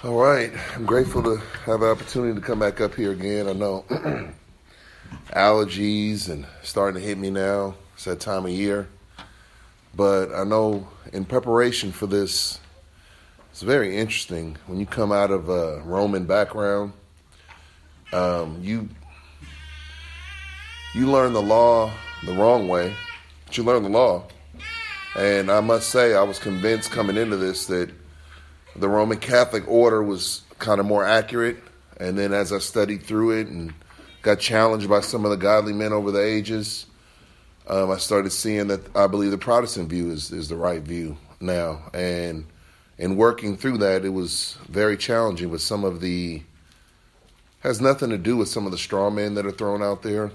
All right. I'm grateful to have the opportunity to come back up here again. I know allergies and starting to hit me now. It's that time of year. But I know in preparation for this, it's very interesting. When you come out of a Roman background, you learn the law the wrong way, but you learn the law. And I must say, I was convinced coming into this that the Roman Catholic order was kind of more accurate. And then as I studied through it and got challenged by some of the godly men over the ages, I started seeing that I believe the Protestant view is the right view now. And in working through that, it was very challenging with some of the, has nothing to do with some of the straw men that are thrown out there.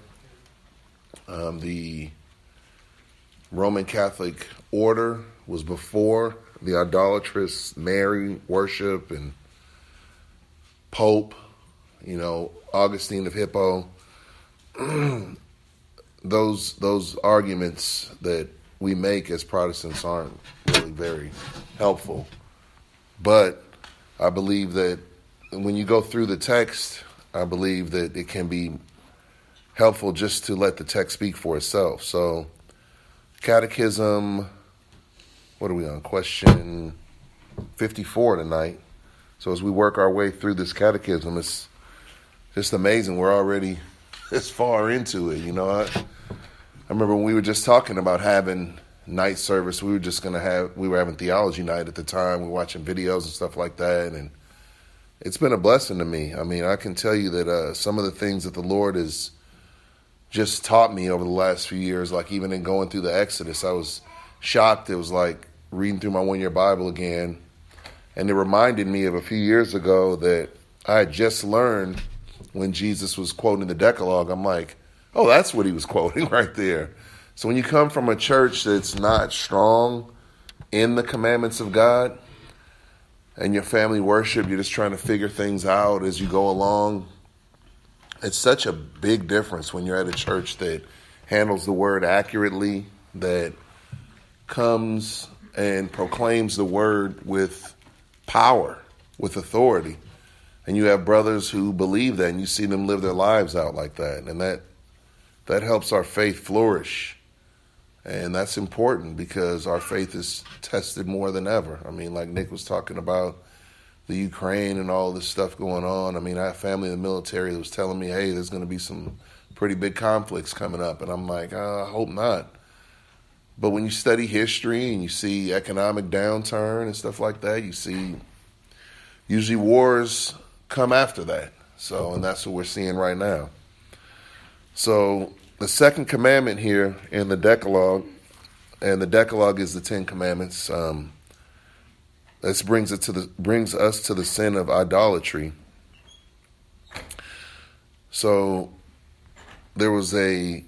The Roman Catholic order was before the idolatrous Mary worship and Pope, Augustine of Hippo. Those arguments that we make as Protestants aren't really very helpful. But I believe that when you go through the text, I believe that it can be helpful just to let the text speak for itself. So, Catechism, what are we on? Question 54 tonight. So as we work our way through this catechism, it's just amazing. We're already this far into it. I remember when we were just talking about having night service, we were having theology night at the time. We were watching videos and stuff like that. And it's been a blessing to me. I mean, I can tell you that some of the things that the Lord has just taught me over the last few years, like even in going through the Exodus, I was shocked. It was like reading through my one-year Bible again, and it reminded me of a few years ago that I had just learned when Jesus was quoting the Decalogue. I'm like, oh, that's what he was quoting right there. So when you come from a church that's not strong in the commandments of God, and your family worship, you're just trying to figure things out as you go along, it's such a big difference when you're at a church that handles the word accurately, that comes and proclaims the word with power, with authority. And you have brothers who believe that, and you see them live their lives out like that. And that helps our faith flourish. And that's important because our faith is tested more than ever. I mean, like Nick was talking about the Ukraine and all this stuff going on. I mean, I have family in the military that was telling me, hey, there's going to be some pretty big conflicts coming up. And I'm like, I hope not. But when you study history and you see economic downturn and stuff like that, you see usually wars come after that. So, and that's what we're seeing right now. So the second commandment here in the Decalogue, and the Decalogue is the 10 Commandments. This brings us to the sin of idolatry. So there was the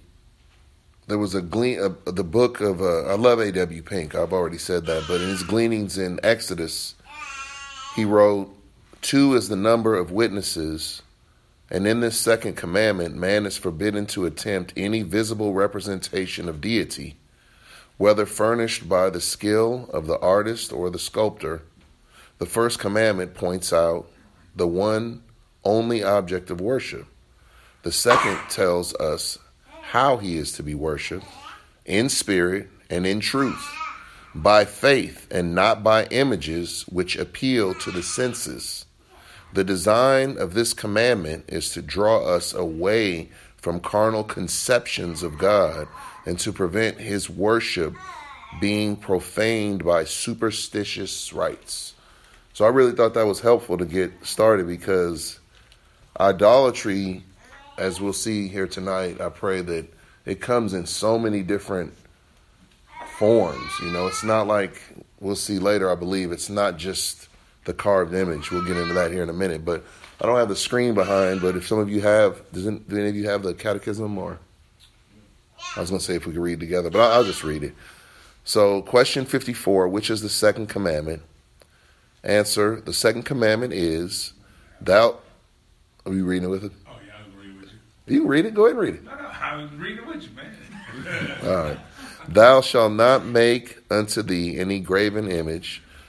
book of, I love A.W. Pink, I've already said that, but in his gleanings in Exodus, he wrote, 2 is the number of witnesses, and in this second commandment, man is forbidden to attempt any visible representation of deity, whether furnished by the skill of the artist or the sculptor. The first commandment points out the one only object of worship. The second tells us how he is to be worshipped, in spirit and in truth, by faith and not by images which appeal to the senses. The design of this commandment is to draw us away from carnal conceptions of God and to prevent his worship being profaned by superstitious rites. So I really thought that was helpful to get started, because idolatry, as we'll see here tonight, I pray that it comes in so many different forms. It's not like, we'll see later, I believe, it's not just the carved image. We'll get into that here in a minute. But I don't have the screen behind, but if some of you have, do any of you have the catechism? Or I was going to say if we could read together, but I'll just read it. So question 54, which is the second commandment? Answer, the second commandment is, thou, are you reading it with it? Oh, yeah, I agree with you. You can read it? Go ahead and read it. No, I was reading with you, man. All right. Thou shalt not make unto thee any graven image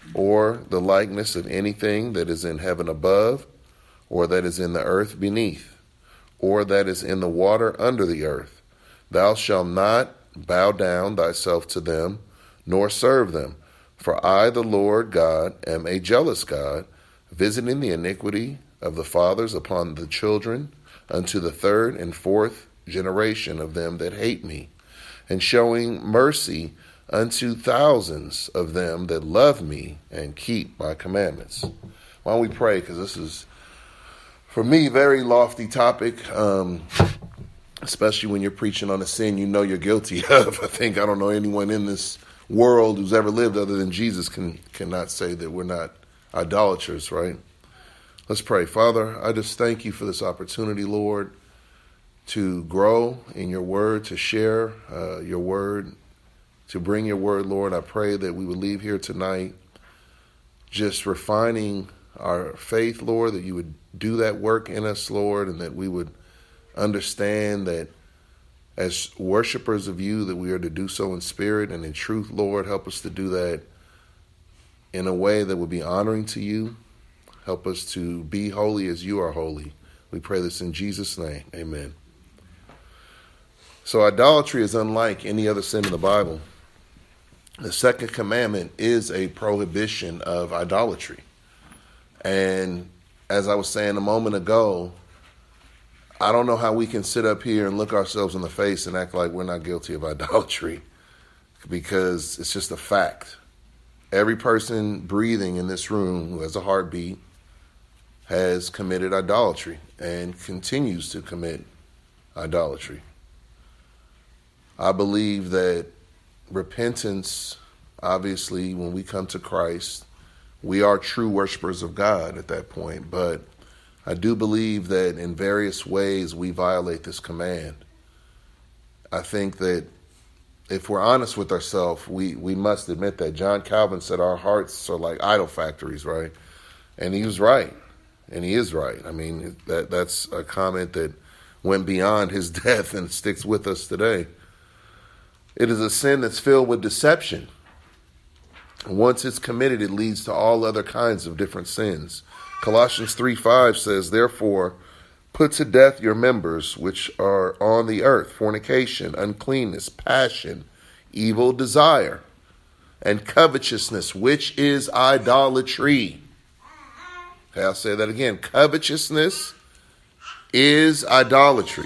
or the likeness of anything that is in heaven above, or that is in the earth beneath, or that is in the water under the earth. Thou shalt not bow down thyself to them, nor serve them. For I, the Lord God, am a jealous God, visiting the iniquity of the fathers upon the children, unto the third and fourth generation of them that hate me, and showing mercy unto thousands of them that love me and keep my commandments. Why don't we pray? Because this is, for me, very lofty topic, especially when you're preaching on a sin you know you're guilty of. I don't know anyone in this world who's ever lived other than Jesus cannot say that we're not idolaters, right? Let's pray. Father, I just thank you for this opportunity, Lord, to grow in your word, to share your word, to bring your word, Lord. I pray that we would leave here tonight just refining our faith, Lord, that you would do that work in us, Lord, and that we would understand that as worshipers of you, that we are to do so in spirit and in truth, Lord. Help us to do that in a way that would be honoring to you. Help us to be holy as you are holy. We pray this in Jesus' name. Amen. So idolatry is unlike any other sin in the Bible. The second commandment is a prohibition of idolatry. And as I was saying a moment ago, I don't know how we can sit up here and look ourselves in the face and act like we're not guilty of idolatry, because it's just a fact. Every person breathing in this room who has a heartbeat has committed idolatry and continues to commit idolatry. I believe that repentance, obviously, when we come to Christ, we are true worshipers of God at that point, but I do believe that in various ways we violate this command. I think that if we're honest with ourselves, we must admit that. John Calvin said our hearts are like idol factories, right? And he was right. And he is right. I mean, that's a comment that went beyond his death and sticks with us today. It is a sin that's filled with deception. Once it's committed, it leads to all other kinds of different sins. Colossians 3:5 says, therefore, put to death your members which are on the earth, fornication, uncleanness, passion, evil desire, and covetousness, which is idolatry. Okay, I'll say that again. Covetousness is idolatry.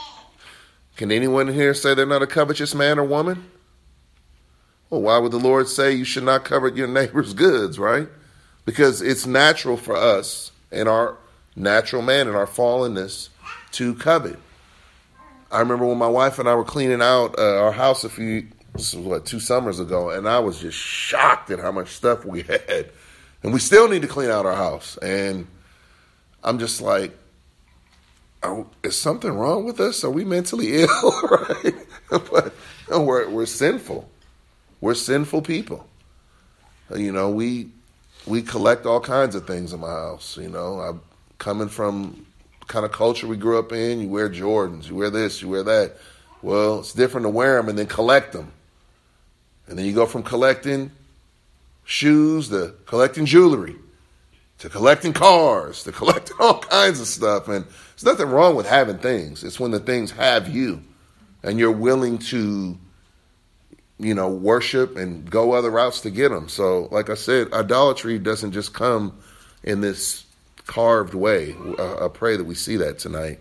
Can anyone here say they're not a covetous man or woman? Well, why would the Lord say you should not covet your neighbor's goods, right? Because it's natural for us in our natural man and our fallenness to covet. I remember when my wife and I were cleaning out our house this was 2 summers ago, and I was just shocked at how much stuff we had. And we still need to clean out our house. And I'm just like, is something wrong with us? Are we mentally ill? Right? But no, we're sinful. We're sinful people. You know, we collect all kinds of things in my house. You know, I'm coming from the kind of culture we grew up in. You wear Jordans, you wear this, you wear that. Well, it's different to wear them and then collect them. And then you go from collecting shoes to collecting jewelry to collecting cars to collecting all kinds of stuff. And there's nothing wrong with having things. It's when the things have you and you're willing to, you know, worship and go other routes to get them. So, like I said, idolatry doesn't just come in this carved way. I pray that we see that tonight.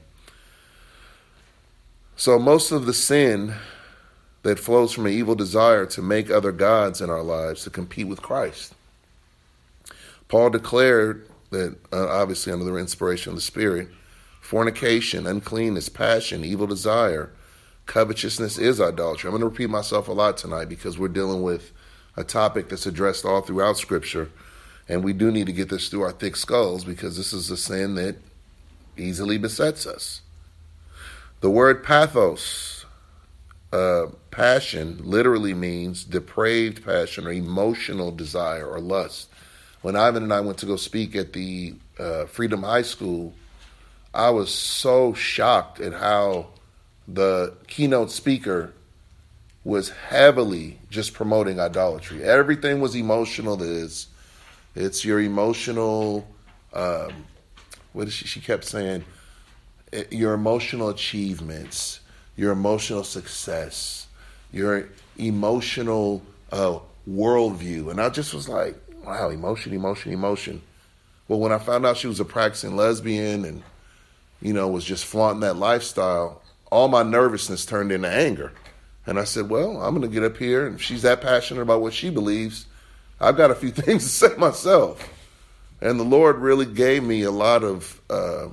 So most of the sin that flows from an evil desire to make other gods in our lives to compete with Christ. Paul declared that, obviously under the inspiration of the Spirit, fornication, uncleanness, passion, evil desire, covetousness is idolatry. I'm going to repeat myself a lot tonight because we're dealing with a topic that's addressed all throughout Scripture, and we do need to get this through our thick skulls because this is a sin that easily besets us. The word pathos, passion, literally means depraved passion or emotional desire or lust. When Ivan and I went to go speak at the Freedom High School, I was so shocked at how the keynote speaker was heavily just promoting idolatry. Everything was emotional. There's It's your emotional, what is she kept saying, your emotional achievements, your emotional success, your emotional worldview. And I just was like, wow, emotion. Well, when I found out she was a practicing lesbian and, was just flaunting that lifestyle, all my nervousness turned into anger. And I said, well, I'm going to get up here, and if she's that passionate about what she believes, I've got a few things to say myself. And the Lord really gave me a lot of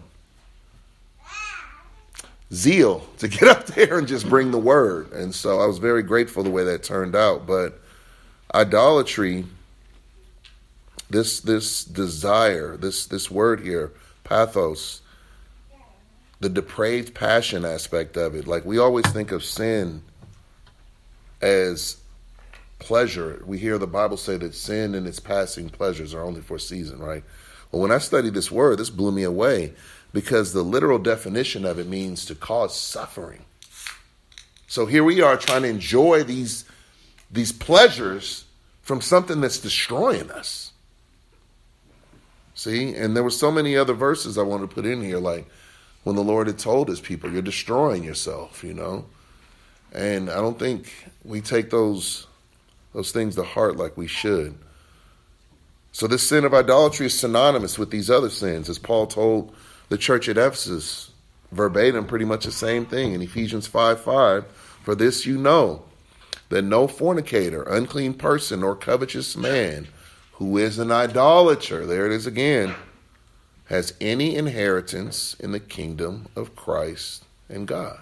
zeal to get up there and just bring the word. And so I was very grateful the way that turned out. But idolatry, this desire, this word here, pathos, the depraved passion aspect of it. Like, we always think of sin as pleasure. We hear the Bible say that sin and its passing pleasures are only for a season, right? Well, when I studied this word, this blew me away, because the literal definition of it means to cause suffering. So here we are trying to enjoy these pleasures from something that's destroying us. See? And there were so many other verses I wanted to put in here, like when the Lord had told his people, you're destroying yourself, And I don't think we take those things to heart like we should. So this sin of idolatry is synonymous with these other sins, as Paul told the church at Ephesus, verbatim, pretty much the same thing in Ephesians 5:5. For this you know, that no fornicator, unclean person, or covetous man, who is an idolater, there it is again, has any inheritance in the kingdom of Christ and God.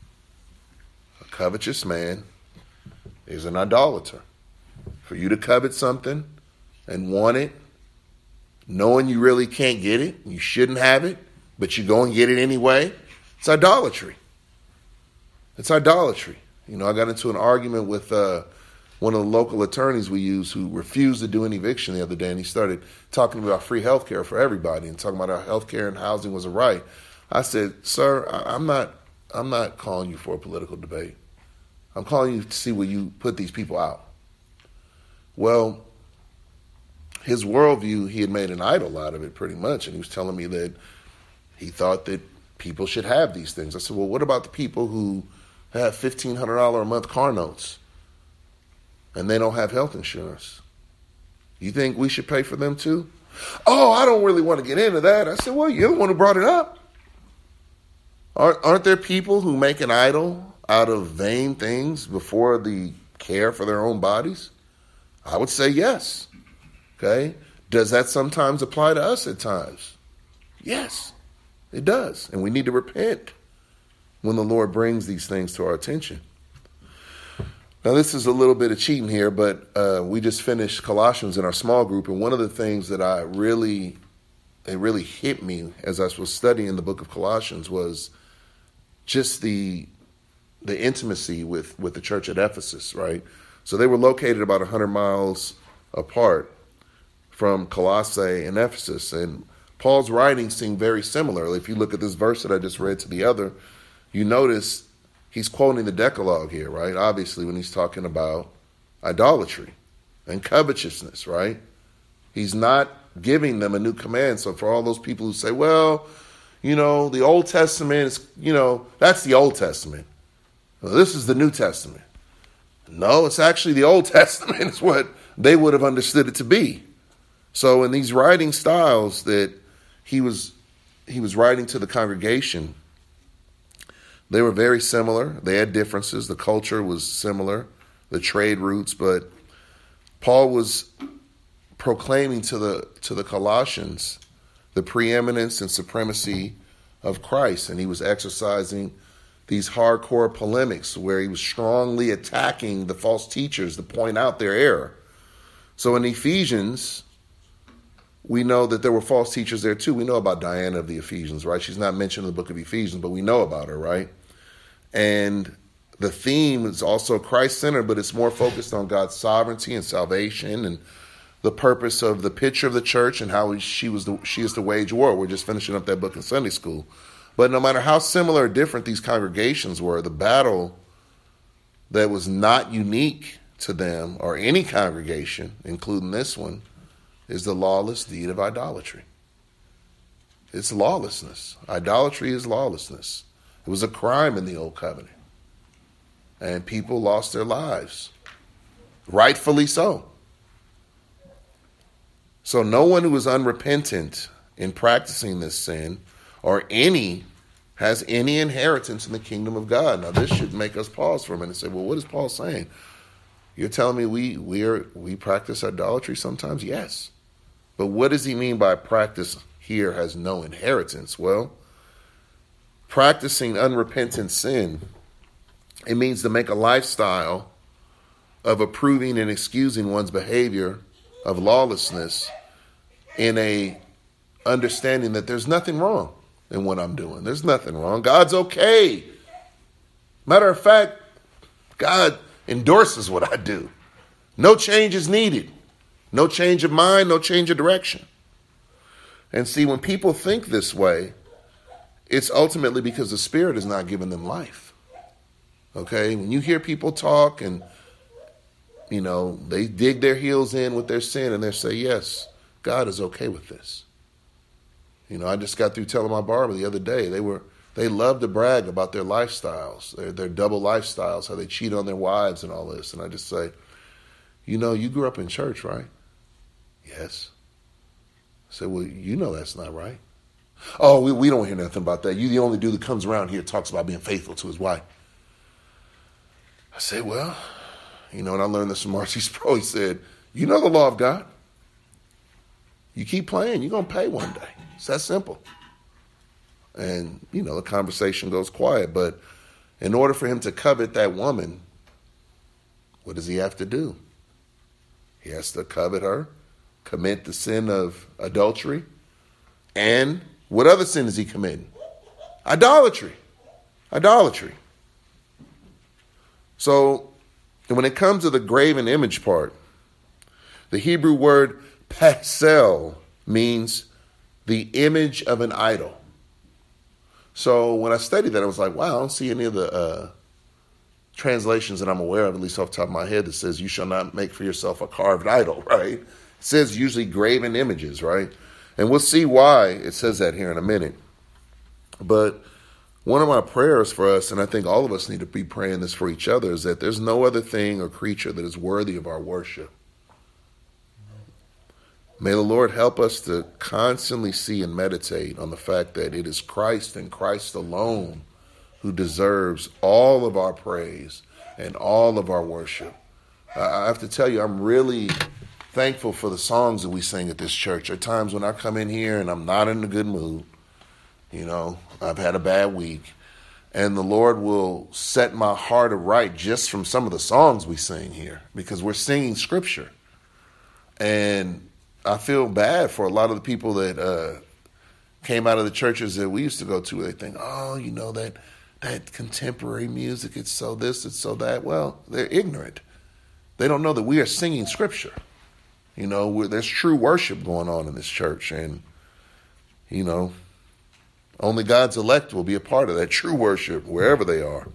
A covetous man is an idolater. For you to covet something and want it, knowing you really can't get it, you shouldn't have it, but you go and get it anyway, it's idolatry. It's idolatry. I got into an argument with one of the local attorneys we use who refused to do an eviction the other day, and he started talking about free health care for everybody and talking about how health care and housing was a right. I said, sir, I'm not calling you for a political debate. I'm calling you to see where you put these people out. Well, his worldview, he had made an idol out of it pretty much, and he was telling me that he thought that people should have these things. I said, well, what about the people who have $1,500 a month car notes and they don't have health insurance? You think we should pay for them too? Oh, I don't really want to get into that. I said, well, you're the one who brought it up. Aren't there people who make an idol out of vain things before the care for their own bodies? I would say yes. Okay? Does that sometimes apply to us at times? Yes, it does. And we need to repent when the Lord brings these things to our attention. Now, this is a little bit of cheating here, but we just finished Colossians in our small group, and one of the things that it really hit me as I was studying the book of Colossians was just the intimacy with the church at Ephesus, right? So they were located about 100 miles apart from Colossae and Ephesus, and Paul's writings seem very similar. If you look at this verse that I just read to the other, you notice he's quoting the Decalogue here, right? Obviously, when he's talking about idolatry and covetousness, right? He's not giving them a new command. So for all those people who say, well, the Old Testament is, that's the Old Testament. Well, this is the New Testament. No, it's actually the Old Testament is what they would have understood it to be. So in these writing styles that he was writing to the congregation, they were very similar. They had differences. The culture was similar, the trade routes, but Paul was proclaiming to the Colossians the preeminence and supremacy of Christ, and he was exercising these hardcore polemics where he was strongly attacking the false teachers to point out their error. So in Ephesians, we know that there were false teachers there too. We know about Diana of the Ephesians, right? She's not mentioned in the book of Ephesians, but we know about her, right? And the theme is also Christ-centered, but it's more focused on God's sovereignty and salvation and the purpose of the picture of the church and how she is to wage war. We're just finishing up that book in Sunday school. But no matter how similar or different these congregations were, the battle that was not unique to them or any congregation, including this one, is the lawless deed of idolatry. It's lawlessness. Idolatry is lawlessness. It was a crime in the old covenant. And people lost their lives. Rightfully so. So no one who is unrepentant in practicing this sin has any inheritance in the kingdom of God. Now this should make us pause for a minute and say, well, what is Paul saying? You're telling me we practice idolatry sometimes? Yes. But what does he mean by practice here has no inheritance? Well, practicing unrepentant sin, it means to make a lifestyle of approving and excusing one's behavior of lawlessness in a understanding that there's nothing wrong in what I'm doing. There's nothing wrong. God's okay. Matter of fact, God endorses what I do. No change is needed. No change of mind, no change of direction. And see, when people think this way, it's ultimately because the Spirit is not giving them life. Okay? When you hear people talk and, they dig their heels in with their sin and they say, yes, God is okay with this. I just got through telling my barber the other day, they love to brag about their lifestyles, their double lifestyles, how they cheat on their wives and all this. And I just say, you grew up in church, right? Yes. I said, well, that's not right. Oh, we don't hear nothing about that. You the only dude that comes around here talks about being faithful to his wife. I said, well, and I learned this from R.C. Sproul. He said, the law of God. You keep playing, you're going to pay one day. It's that simple. And, the conversation goes quiet. But in order for him to covet that woman, what does he have to do? He has to covet her, commit the sin of adultery. And what other sin is he committing? Idolatry. Idolatry. So when it comes to the graven image part, the Hebrew word pasel means the image of an idol. So when I studied that, I was like, wow, I don't see any of the translations that I'm aware of, at least off the top of my head, that says you shall not make for yourself a carved idol, right? It says usually graven images, right? And we'll see why it says that here in a minute. But one of my prayers for us, and I think all of us need to be praying this for each other, is that there's no other thing or creature that is worthy of our worship. May the Lord help us to constantly see and meditate on the fact that it is Christ and Christ alone who deserves all of our praise and all of our worship. I have to tell you, I'm really thankful for the songs that we sing at this church. There are times when I come in here and I'm not in a good mood. I've had a bad week. And the Lord will set my heart aright just from some of the songs we sing here, because we're singing scripture. And I feel bad for a lot of the people that came out of the churches that we used to go to. They think, oh, that contemporary music, it's so this, it's so that. Well, they're ignorant. They don't know that we are singing scripture. There's true worship going on in this church. And, only God's elect will be a part of that true worship wherever they are.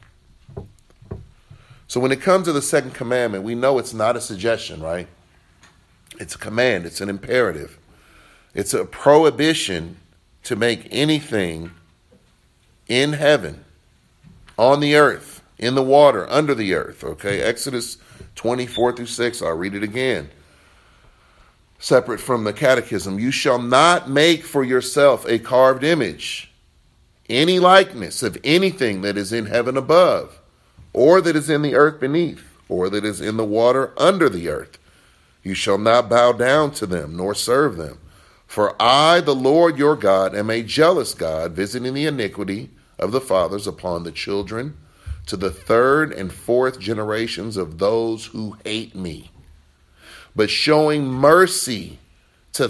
So when it comes to the second commandment, we know it's not a suggestion, right? It's a command. It's an imperative. It's a prohibition to make anything in heaven, on the earth, in the water, under the earth. Okay, Exodus 24-6. I'll read it again. Separate from the catechism. You shall not make for yourself a carved image, any likeness of anything that is in heaven above, or that is in the earth beneath, or that is in the water under the earth. You shall not bow down to them, nor serve them. For I, the Lord your God, am a jealous God, visiting the iniquity of the fathers upon the children, to the third and fourth generations of those who hate me, but showing mercy to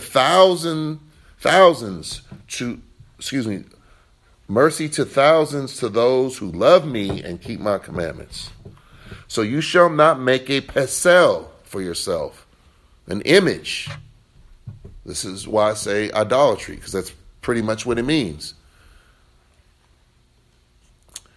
mercy to thousands to those who love me and keep my commandments. So you shall not make a pesel for yourself, an image. This is why I say idolatry, because that's pretty much what it means.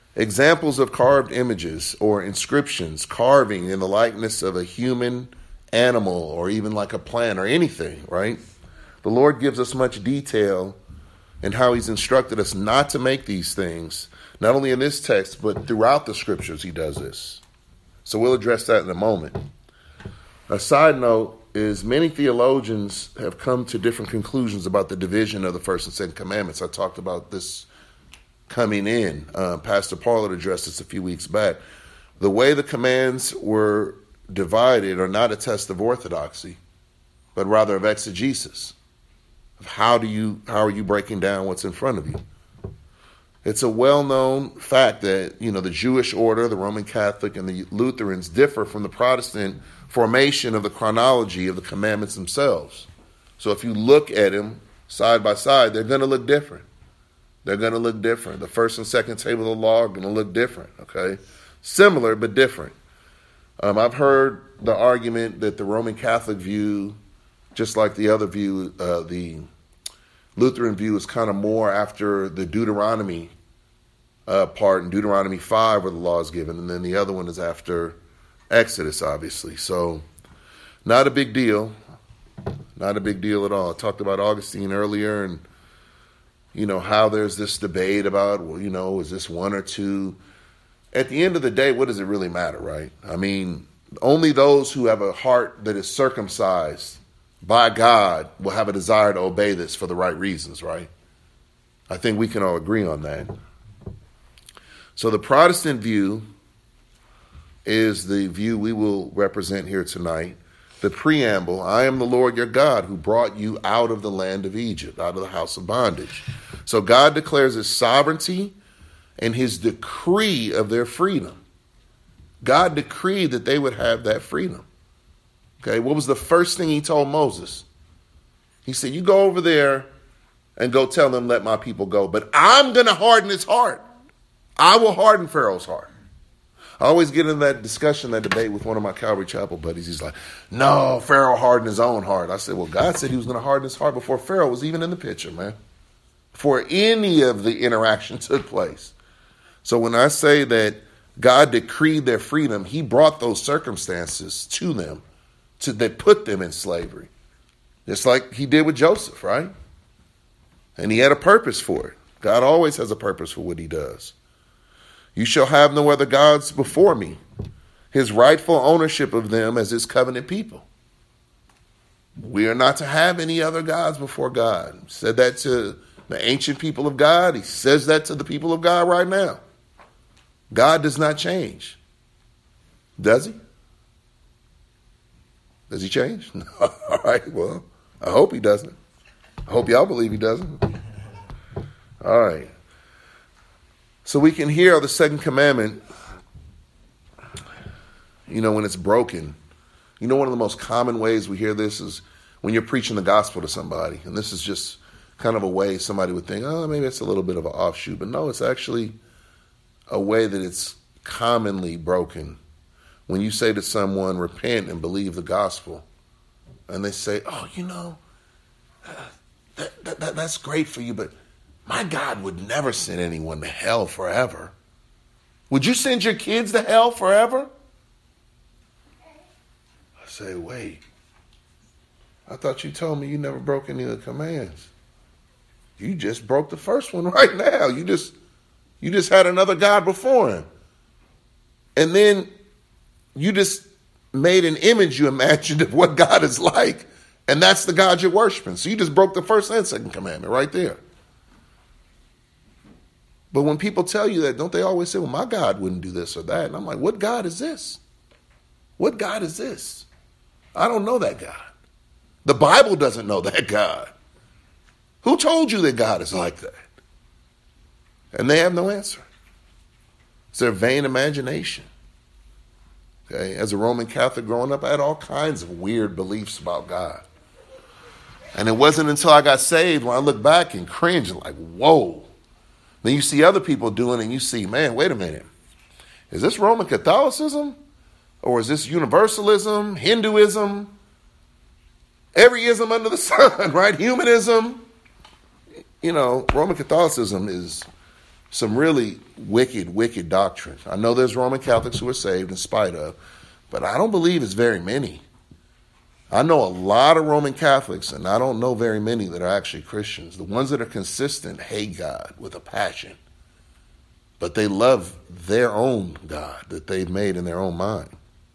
Examples of carved images or inscriptions, carving in the likeness of a human animal or even like a plant or anything, right? The Lord gives us much detail in how he's instructed us not to make these things, not only in this text, but throughout the scriptures he does this. So we'll address that in a moment. A side note is many theologians have come to different conclusions about the division of the first and second commandments. I talked about this coming in. Pastor Paul had addressed this a few weeks back. The way the commands were divided are not a test of orthodoxy, but rather of exegesis. How are you breaking down what's in front of you? It's a well-known fact that, the Jewish order, the Roman Catholic, and the Lutherans differ from the Protestant formation of the chronology of the commandments themselves. So if you look at them side by side, they're going to look different. They're going to look different. The first and second table of the law are going to look different, okay? Similar, but different. I've heard the argument that the Roman Catholic view, just like the other view, the Lutheran view, is kind of more after the Deuteronomy part in Deuteronomy 5 where the law is given, and then the other one is after Exodus, obviously. So not a big deal. Not a big deal at all. I talked about Augustine earlier and, how there's this debate about, is this one or two? At the end of the day, what does it really matter, right? I mean, only those who have a heart that is circumcised by God will have a desire to obey this for the right reasons, right? I think we can all agree on that. So the Protestant view is the view we will represent here tonight. The preamble, I am the Lord your God who brought you out of the land of Egypt, out of the house of bondage. So God declares his sovereignty and his decree of their freedom. God decreed that they would have that freedom. Okay, what was the first thing he told Moses? He said, you go over there and go tell them, let my people go. But I'm going to harden his heart. I will harden Pharaoh's heart. I always get in that discussion, that debate with one of my Calvary Chapel buddies. He's like, no, Pharaoh hardened his own heart. I said, well, God said he was going to harden his heart before Pharaoh was even in the picture, man. Before any of the interaction took place. So when I say that God decreed their freedom, he brought those circumstances to them that put them in slavery. Just like he did with Joseph, right? And he had a purpose for it. God always has a purpose for what he does. You shall have no other gods before me. His rightful ownership of them as his covenant people. We are not to have any other gods before God. He said that to the ancient people of God. He says that to the people of God right now. God does not change. Does he? Does he change? No. All right, well, I hope he doesn't. I hope y'all believe he doesn't. All right. So we can hear the second commandment, when it's broken. One of the most common ways we hear this is when you're preaching the gospel to somebody. And this is just kind of a way somebody would think, oh, maybe it's a little bit of an offshoot. But no, it's actually a way that it's commonly broken. When you say to someone, repent and believe the gospel, and they say, oh, that's great for you, but my God would never send anyone to hell forever. Would you send your kids to hell forever? I say, wait, I thought you told me you never broke any of the commands. You just broke the first one right now. You just had another God before him. And then you just made an image you imagined of what God is like. And that's the God you're worshiping. So you just broke the first and second commandment right there. But when people tell you that, don't they always say, well, my God wouldn't do this or that? And I'm like, what God is this? What God is this? I don't know that God. The Bible doesn't know that God. Who told you that God is like that? And they have no answer. It's their vain imagination. Okay, as a Roman Catholic growing up, I had all kinds of weird beliefs about God. And it wasn't until I got saved when I look back and cringe and like, whoa. Then you see other people doing it and you see, man, wait a minute. Is this Roman Catholicism? Or is this universalism, Hinduism, every ism under the sun, right? Humanism. Roman Catholicism is some really wicked doctrine. I know there's Roman Catholics who are saved in spite of, but I don't believe it's very many. I know a lot of Roman Catholics, and I don't know very many that are actually Christians. The ones that are consistent hate God with a passion, but they love their own God that they've made in their own mind.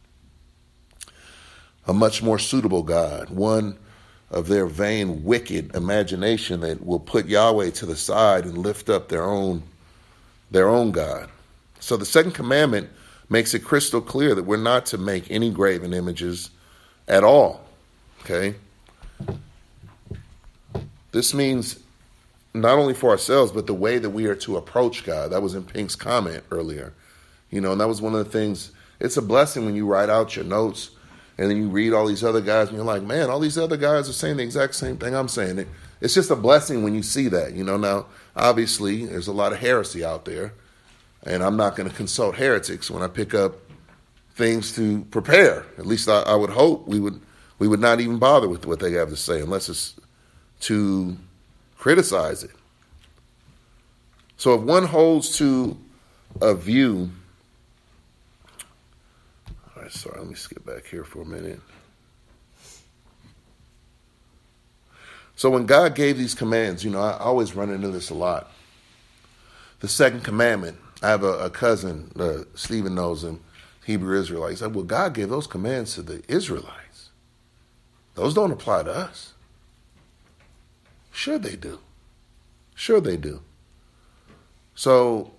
A much more suitable God, one of their vain, wicked imagination that will put Yahweh to the side and lift up their own God. So the second commandment makes it crystal clear that we're not to make any graven images at all. Okay? This means not only for ourselves, but the way that we are to approach God. That was in Pink's comment earlier. And that was one of the things. It's a blessing when you write out your notes and then you read all these other guys and you're like, man, all these other guys are saying the exact same thing I'm saying. It's just a blessing when you see that. Now, obviously, there's a lot of heresy out there, and I'm not going to consult heretics when I pick up things to prepare. At least I would hope we would not even bother with what they have to say unless it's to criticize it. So if one holds to a view, all right, sorry, let me skip back here for a minute. So when God gave these commands, I always run into this a lot. The second commandment, I have a cousin, Stephen knows him, Hebrew Israelite. He said, well, God gave those commands to the Israelites. Those don't apply to us. Sure they do. Sure they do. So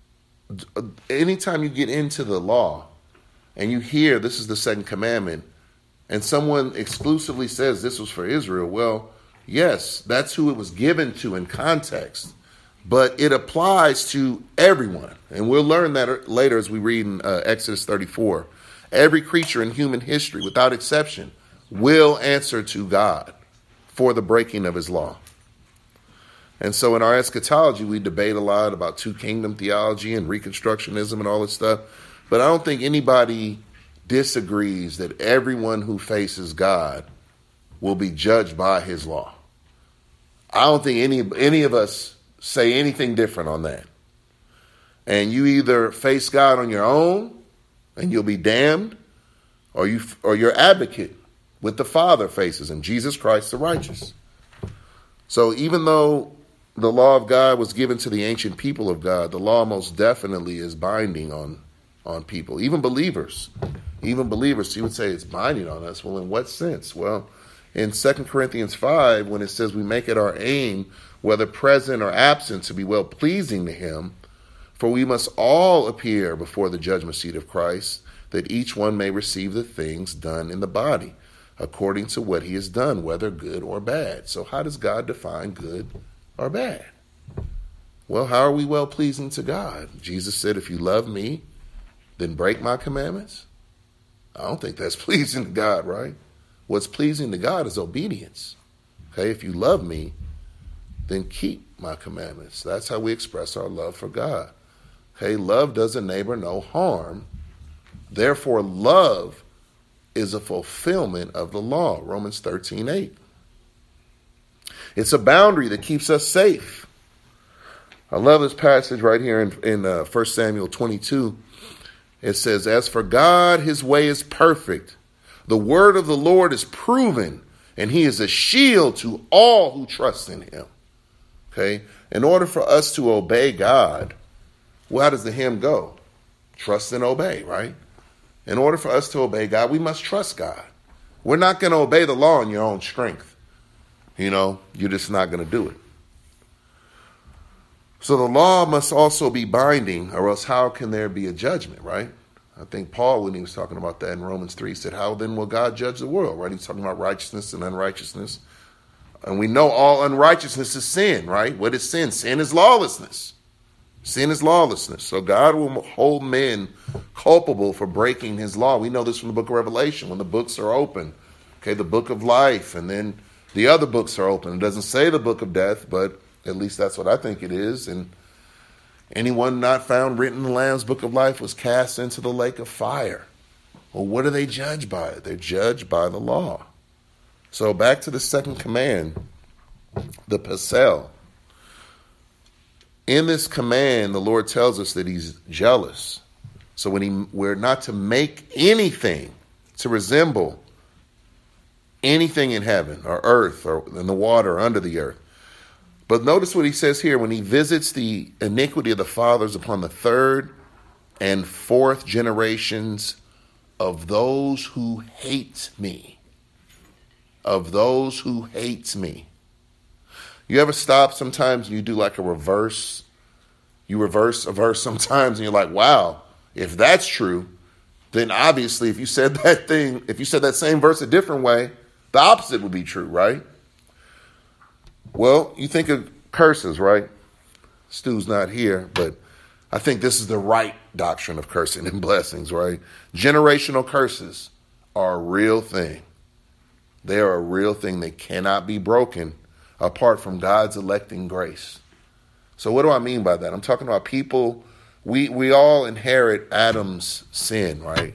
anytime you get into the law and you hear this is the second commandment and someone exclusively says this was for Israel, well, yes, that's who it was given to in context, but it applies to everyone. And we'll learn that later as we read in Exodus 34. Every creature in human history, without exception, will answer to God for the breaking of his law. And so in our eschatology, we debate a lot about two-kingdom theology and Reconstructionism and all this stuff. But I don't think anybody disagrees that everyone who faces God will be judged by his law. I don't think any of us say anything different on that. And you either face God on your own and you'll be damned, or your advocate with the Father faces him, Jesus Christ the righteous. So even though the law of God was given to the ancient people of God, the law most definitely is binding on people, even believers. Even believers, you would say it's binding on us. Well, in what sense? Well, in 2 Corinthians 5, when it says we make it our aim, whether present or absent, to be well-pleasing to him, for we must all appear before the judgment seat of Christ, that each one may receive the things done in the body, according to what he has done, whether good or bad. So how does God define good or bad? Well, how are we well-pleasing to God? Jesus said, if you love me, then break my commandments. I don't think that's pleasing to God, right? What's pleasing to God is obedience. Okay, if you love me, then keep my commandments. That's how we express our love for God. Okay, love does a neighbor no harm. Therefore, love is a fulfillment of the law. Romans 13:8. It's a boundary that keeps us safe. I love this passage right here in 1 Samuel 22. It says, as for God, his way is perfect. The word of the Lord is proven, and he is a shield to all who trust in him. Okay? In order for us to obey God, well, how does the hymn go? Trust and obey, right? In order for us to obey God, we must trust God. We're not going to obey the law in your own strength. You're just not going to do it. So the law must also be binding, or else how can there be a judgment, right? I think Paul, when he was talking about that in Romans 3, said, how then will God judge the world, right? He's talking about righteousness and unrighteousness. And we know all unrighteousness is sin, right? What is sin? Sin is lawlessness. Sin is lawlessness. So God will hold men culpable for breaking his law. We know this from the book of Revelation, when the books are open. Okay, the book of life, and then the other books are open. It doesn't say the book of death, but at least that's what I think it is. And anyone not found written in the Lamb's book of life was cast into the lake of fire. Well, what are they judged by? They're judged by the law. So back to the second command, the Pasel. In this command, the Lord tells us that he's jealous. So we're not to make anything to resemble anything in heaven or earth or in the water or under the earth. But notice what he says here, when he visits the iniquity of the fathers upon the third and fourth generations of those who hate me. Of those who hate me. You ever stop sometimes and you do like a reverse? You reverse a verse sometimes and you're like, wow, if that's true, then obviously if you said that same verse a different way, the opposite would be true, right? Well, you think of curses, right? Stu's not here, but I think this is the right doctrine of cursing and blessings, right? Generational curses are a real thing. They are a real thing. They cannot be broken apart from God's electing grace. So what do I mean by that? I'm talking about people, we all inherit Adam's sin, right?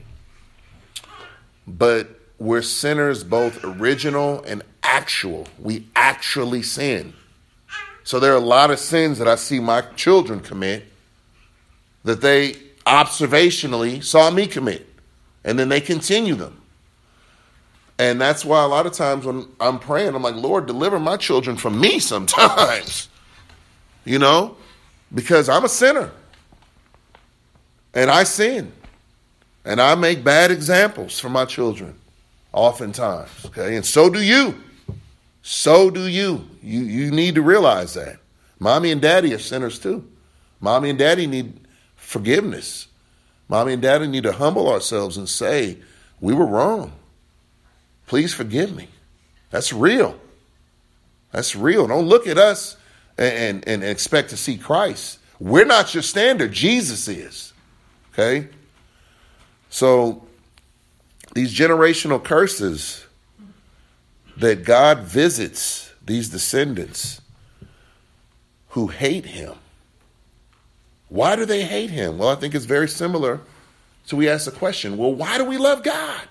But we're sinners, both original and actual. We actually sin. So there are a lot of sins that I see my children commit that they observationally saw me commit. And then they continue them. And that's why a lot of times when I'm praying, I'm like, Lord, deliver my children from me sometimes. You know? Because I'm a sinner. And I sin. And I make bad examples for my children. Oftentimes. Okay? And so do you. So do you. You need to realize that. Mommy and daddy are sinners too. Mommy and daddy need forgiveness. Mommy and daddy need to humble ourselves and say, we were wrong. Please forgive me. That's real. That's real. Don't look at us and expect to see Christ. We're not your standard. Jesus is. Okay? So these generational curses that God visits these descendants who hate him. Why do they hate him? Well, I think it's very similar. So we ask the question, well, why do we love God?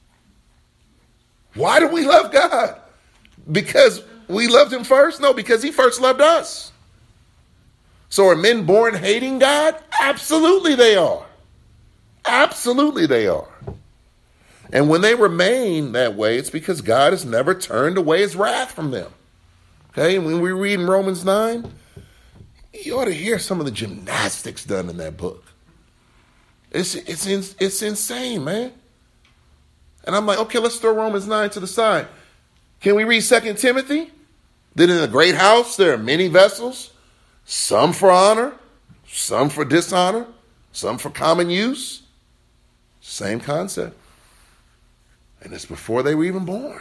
Why do we love God? Because we loved him first? No, because he first loved us. So are men born hating God? Absolutely they are. Absolutely they are. And when they remain that way, it's because God has never turned away his wrath from them. Okay, and when we read in Romans 9, you ought to hear some of the gymnastics done in that book. It's insane, man. And I'm like, okay, let's throw Romans 9 to the side. Can we read 2 Timothy? That in a great house there are many vessels, some for honor, some for dishonor, some for common use. Same concept. And it's before they were even born.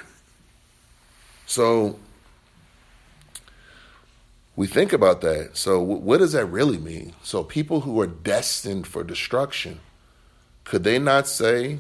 So we think about that. So what does that really mean? So people who are destined for destruction, could they not say,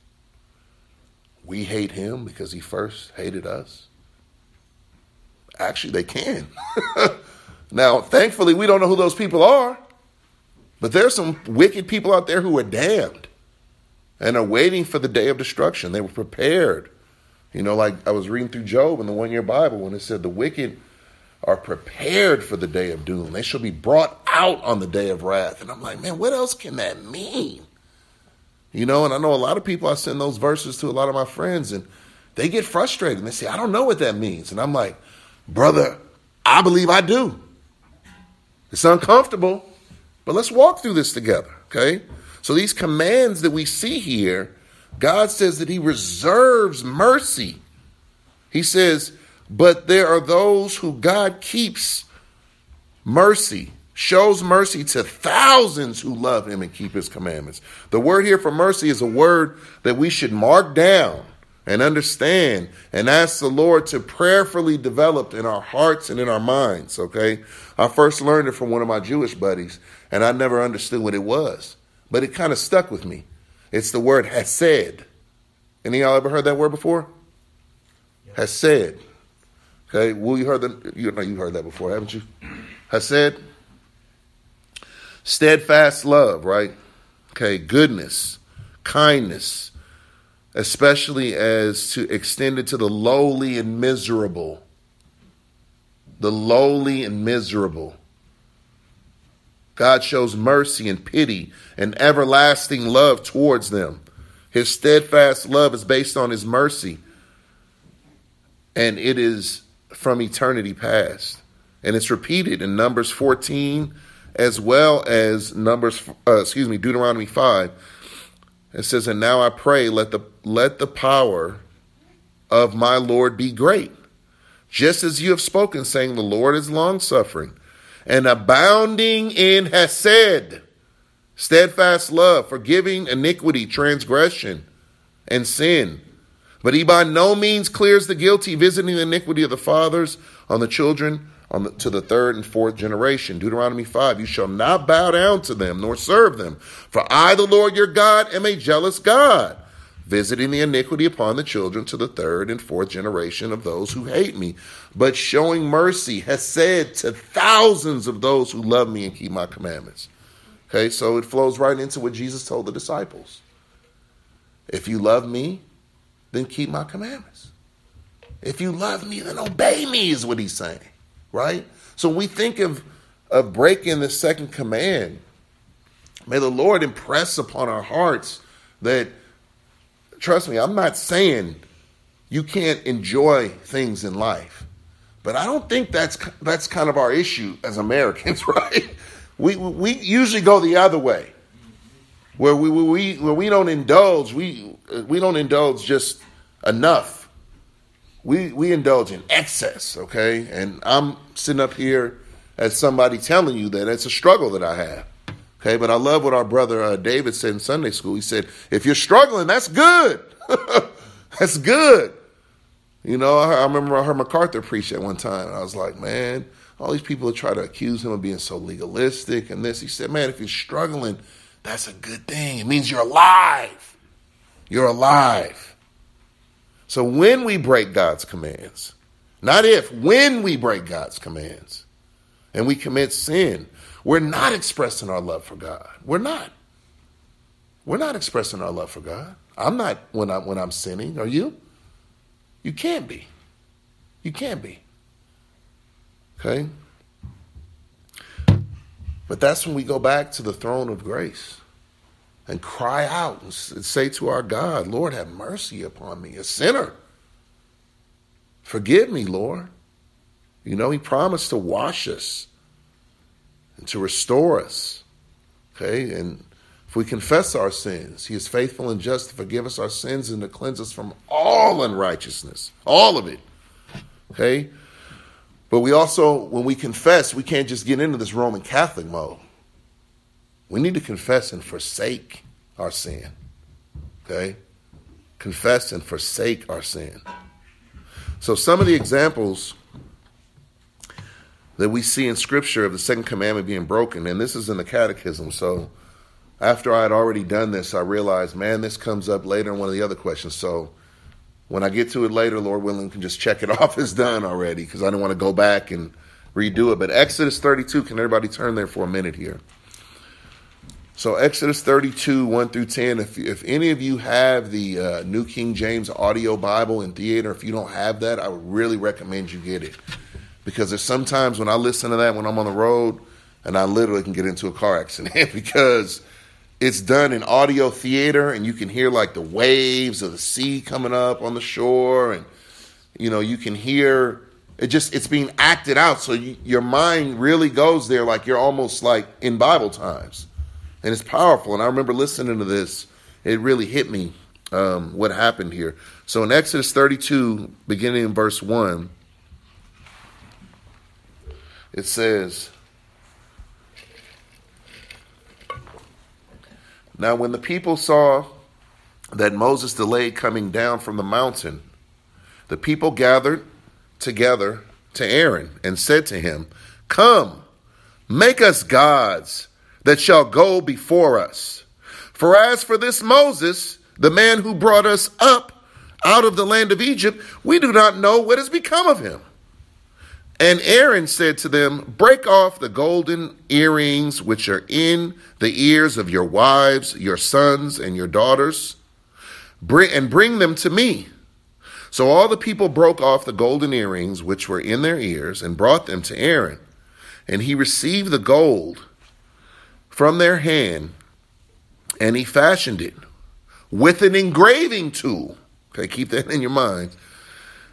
we hate him because he first hated us? Actually, they can. Now, thankfully, we don't know who those people are. But there's some wicked people out there who are damned and are waiting for the day of destruction. They were prepared. You know, like I was reading through Job in the one-year Bible when it said the wicked are prepared for the day of doom. They shall be brought out on the day of wrath. And I'm like, man, what else can that mean? You know, and I know a lot of people, I send those verses to a lot of my friends, and they get frustrated. And they say, I don't know what that means. And I'm like, brother, I believe I do. It's uncomfortable, but let's walk through this together, okay? So these commands that we see here, God says that he reserves mercy. He says, but there are those who God keeps mercy, shows mercy to thousands who love him and keep his commandments. The word here for mercy is a word that we should mark down and understand and ask the Lord to prayerfully develop in our hearts and in our minds, okay? I first learned it from one of my Jewish buddies, and I never understood what it was, but it kind of stuck with me. It's the word hesed. Any of y'all ever heard that word before? Yeah. Hesed. Okay, well, you heard that before, haven't you? Hesed. Steadfast love, right? Okay, goodness, kindness, especially as to extend it to the lowly and miserable. The lowly and miserable. God shows mercy and pity and everlasting love towards them. His steadfast love is based on his mercy. and it is from eternity past. And it's repeated in Numbers 14 as well as Deuteronomy 5. It says, and now I pray, let the power of my Lord be great, just as you have spoken, saying, the Lord is long-suffering and abounding in hesed, steadfast love, forgiving iniquity, transgression, and sin. But he by no means clears the guilty, visiting the iniquity of the fathers on the children to the third and fourth generation. Deuteronomy 5, you shall not bow down to them, nor serve them. For I, the Lord your God, am a jealous God, visiting the iniquity upon the children to the third and fourth generation of those who hate me, but showing mercy, hesed, to thousands of those who love me and keep my commandments. Okay, so it flows right into what Jesus told the disciples. If you love me, then keep my commandments. If you love me, then obey me, is what he's saying. Right? So we think of breaking the second command. May the Lord impress upon our hearts that, trust me, I'm not saying you can't enjoy things in life, but I don't think that's kind of our issue as Americans, right? We usually go the other way, where we don't indulge. We don't indulge just enough. We indulge in excess, okay? And I'm sitting up here as somebody telling you that it's a struggle that I have, okay? But I love what our brother David said in Sunday school. He said, if you're struggling, that's good. That's good. You know, I remember I heard MacArthur preach at one time, and I was like, man, all these people try to accuse him of being so legalistic and this. He said, man, if you're struggling, that's a good thing. It means you're alive. You're alive. So when we break God's commands, not if, when we break God's commands and we commit sin, we're not expressing our love for God. We're not. We're not expressing our love for God. I'm not when I'm sinning. Are you? You can't be. You can't be. Okay? But that's when we go back to the throne of grace and cry out and say to our God, Lord, have mercy upon me, a sinner. Forgive me, Lord. You know, he promised to wash us and to restore us. Okay? And if we confess our sins, he is faithful and just to forgive us our sins and to cleanse us from all unrighteousness. All of it. Okay? But we also, when we confess, we can't just get into this Roman Catholic mode. We need to confess and forsake our sin. Okay? Confess and forsake our sin. So some of the examples that we see in Scripture of the second commandment being broken, and this is in the Catechism. So after I had already done this, I realized, man, this comes up later in one of the other questions. So when I get to it later, Lord willing, can just check it off as done already, because I don't want to go back and redo it. But Exodus 32, can everybody turn there for a minute here? So Exodus 32, 1 through 10, if any of you have the New King James Audio Bible in theater, if you don't have that, I would really recommend you get it. Because there's sometimes when I listen to that when I'm on the road, and I literally can get into a car accident because it's done in audio theater, and you can hear like the waves of the sea coming up on the shore, and you know, you can hear it's being acted out, so your mind really goes there like you're almost like in Bible times. And it's powerful. And I remember listening to this. It really hit me what happened here. So in Exodus 32, beginning in verse 1, it says, now when the people saw that Moses delayed coming down from the mountain, the people gathered together to Aaron and said to him, come, make us gods that shall go before us. For as for this Moses, the man who brought us up out of the land of Egypt, we do not know what has become of him. And Aaron said to them, break off the golden earrings which are in the ears of your wives, your sons, and your daughters, and bring them to me. So all the people broke off the golden earrings which were in their ears and brought them to Aaron. And he received the gold from their hand, and he fashioned it with an engraving tool. Okay, keep that in your mind.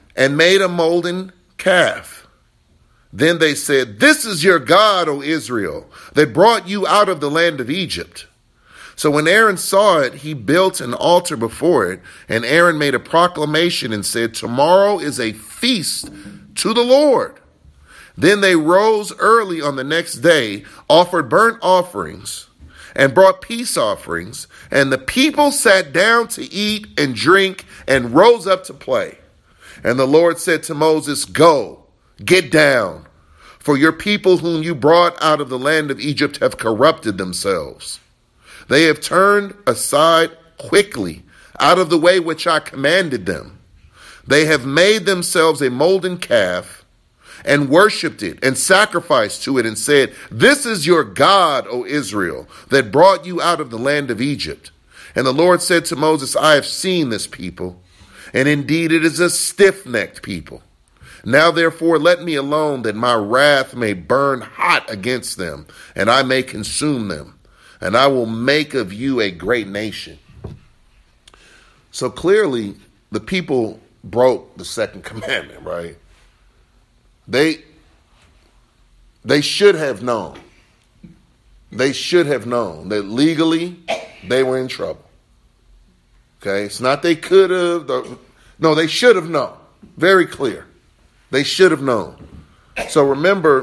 and made a molten calf. Then they said, "This is your God, O Israel, that brought you out of the land of Egypt." So when Aaron saw it, he built an altar before it, and Aaron made a proclamation and said, "Tomorrow is a feast to the Lord." Then they rose early on the next day, offered burnt offerings, and brought peace offerings, and the people sat down to eat and drink and rose up to play. And the Lord said to Moses, "Go, get down, for your people whom you brought out of the land of Egypt have corrupted themselves. They have turned aside quickly out of the way which I commanded them. They have made themselves a molten calf and worshipped it and sacrificed to it and said, 'This is your God, O Israel, that brought you out of the land of Egypt.' And the Lord said to Moses, 'I have seen this people, and indeed it is a stiff-necked people. Now therefore let me alone, that my wrath may burn hot against them, and I may consume them. And I will make of you a great nation.'" So clearly, the people broke the second commandment, right? They should have known. They should have known that legally they were in trouble. Okay? It's not they could have. No, they should have known. Very clear. They should have known. So remember,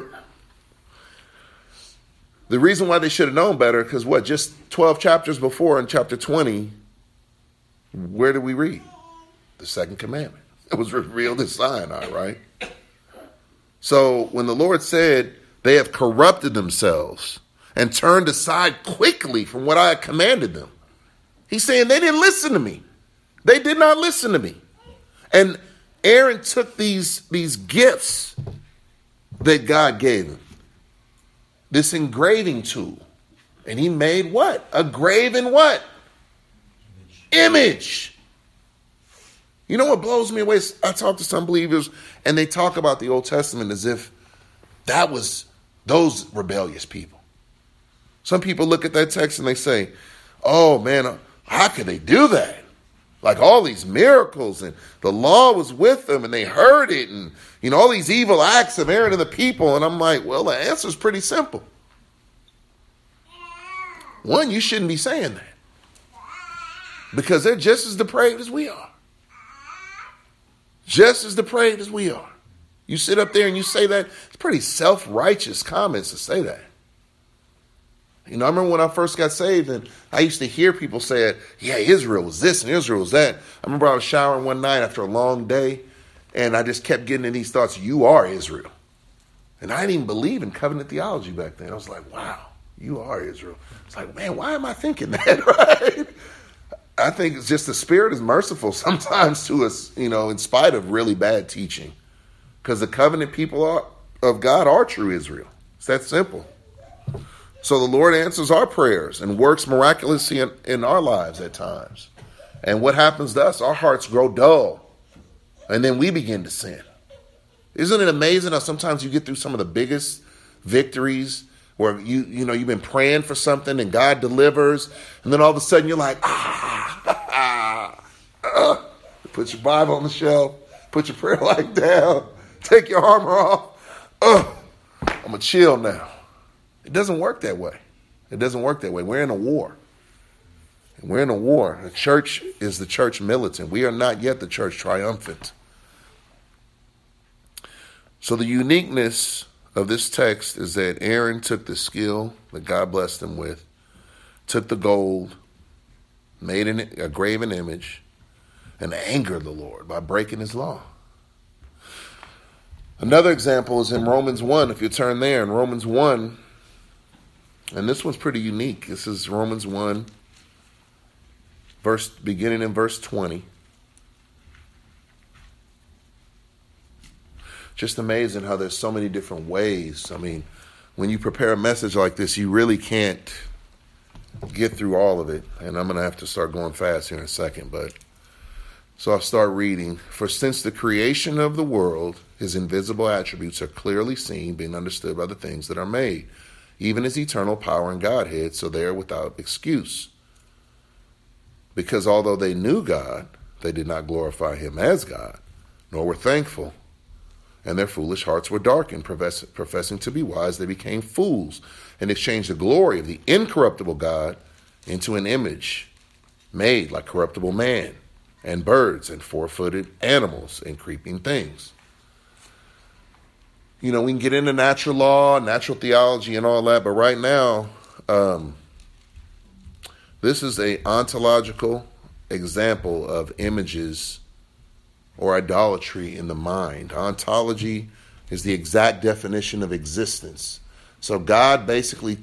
the reason why they should have known better, because just 12 chapters before in chapter 20, where did we read? The second commandment. It was revealed at Sinai, right? So when the Lord said they have corrupted themselves and turned aside quickly from what I had commanded them, he's saying they didn't listen to me. They did not listen to me. And Aaron took these gifts that God gave him, this engraving tool, and he made what? A graven what? Image. You know what blows me away? I talk to some believers, and they talk about the Old Testament as if that was those rebellious people. Some people look at that text and they say, "Oh man, how could they do that? Like all these miracles, and the law was with them, and they heard it, and all these evil acts of Aaron and the people." And I'm like, well, the answer is pretty simple. One, you shouldn't be saying that, because they're just as depraved as we are. Just as depraved as we are. You sit up there and you say that. It's pretty self-righteous comments to say that. I remember when I first got saved, and I used to hear people say, "Yeah, Israel was this and Israel was that." I remember I was showering one night after a long day, and I just kept getting in these thoughts, "You are Israel." And I didn't even believe in covenant theology back then. I was like, wow, you are Israel. It's like, man, why am I thinking that, right? I think it's just the Spirit is merciful sometimes to us, in spite of really bad teaching. Because the covenant people of God are true Israel. It's that simple. So the Lord answers our prayers and works miraculously in our lives at times. And what happens to us? Our hearts grow dull. And then we begin to sin. Isn't it amazing how sometimes you get through some of the biggest victories where you've been praying for something and God delivers, and then all of a sudden you're like, put your Bible on the shelf, put your prayer life down, take your armor off. I'm going to chill now. It doesn't work that way. It doesn't work that way. We're in a war. And we're in a war. The church is the church militant. We are not yet the church triumphant. So the uniqueness of this text is that Aaron took the skill that God blessed him with, took the gold, made a graven image, and angered the Lord by breaking his law. Another example is in Romans 1, if you turn there, in Romans 1, and this one's pretty unique. This is Romans 1, beginning in verse 20. Just amazing how there's so many different ways. I mean, when you prepare a message like this, you really can't get through all of it. And I'm going to have to start going fast here in a second. So I'll start reading. "For since the creation of the world, his invisible attributes are clearly seen, being understood by the things that are made, even his eternal power and Godhead, so they are without excuse. Because although they knew God, they did not glorify him as God, nor were thankful. And their foolish hearts were darkened. Professing to be wise, they became fools and exchanged the glory of the incorruptible God into an image made like corruptible man and birds and four-footed animals and creeping things. We can get into natural law, natural theology and all that, but right now, this is an ontological example of images or idolatry in the mind. Ontology is the exact definition of existence. So God basically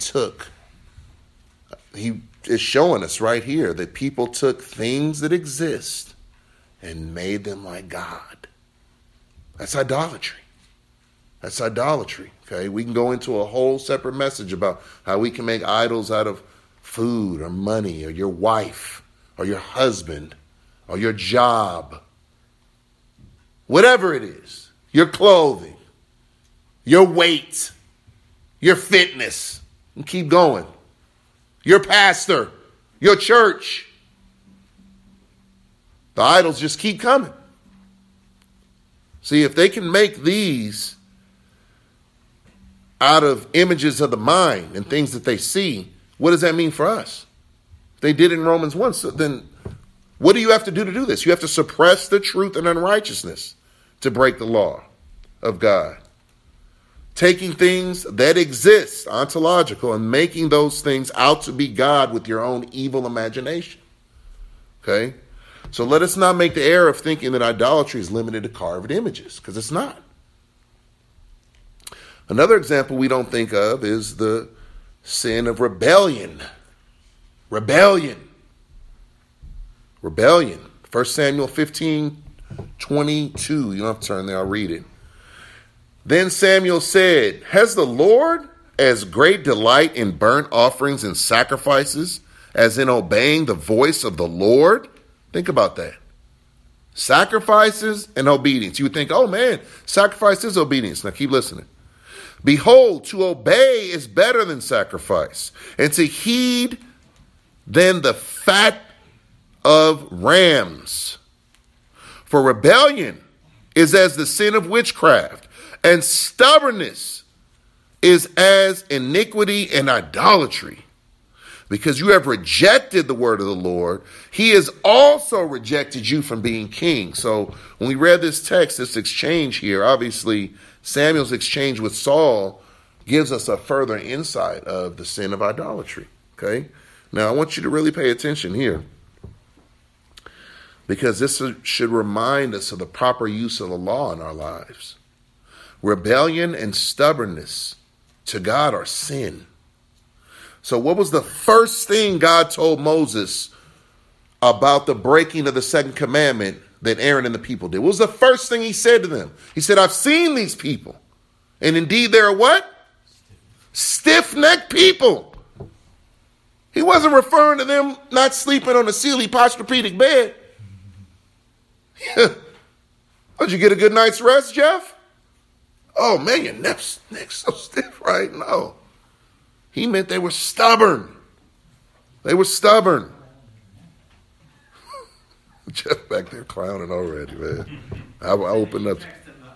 he is showing us right here that people took things that exist and made them like God. That's idolatry. That's idolatry, okay? We can go into a whole separate message about how we can make idols out of food or money or your wife or your husband or your job. Whatever it is, your clothing, your weight, your fitness, and keep going. Your pastor, your church. The idols just keep coming. See, if they can make these out of images of the mind and things that they see, what does that mean for us? They did in Romans 1, so then what do you have to do this? You have to suppress the truth and unrighteousness to break the law of God. Taking things that exist, ontological, and making those things out to be God with your own evil imagination. Okay? So let us not make the error of thinking that idolatry is limited to carved images, because it's not. Another example we don't think of is the sin of rebellion. Rebellion. 1 Samuel 15:22. You don't have to turn there, I'll read it. Then Samuel said, has the Lord as great delight in burnt offerings and sacrifices as in obeying the voice of the Lord? Think about that. Sacrifices and obedience. You would think, oh man, sacrifice is obedience. Now keep listening. Behold, to obey is better than sacrifice, and to heed than the fat of rams. For rebellion is as the sin of witchcraft, and stubbornness is as iniquity and idolatry. Because you have rejected the word of the Lord, he has also rejected you from being king. So when we read this text, this exchange here, obviously Samuel's exchange with Saul gives us a further insight of the sin of idolatry. Okay? Now I want you to really pay attention here, because this should remind us of the proper use of the law in our lives. Rebellion and stubbornness to God are sin. So what was the first thing God told Moses about the breaking of the second commandment that Aaron and the people did? What was the first thing he said to them? He said, I've seen these people, and indeed they're what? Stiff-necked people. He wasn't referring to them not sleeping on a Sealy Posturepedic bed. Did you get a good night's rest, Jeff? Oh man, your neck's so stiff, right? No. He meant they were stubborn. They were stubborn. Jeff back there clowning already, man. I opened up.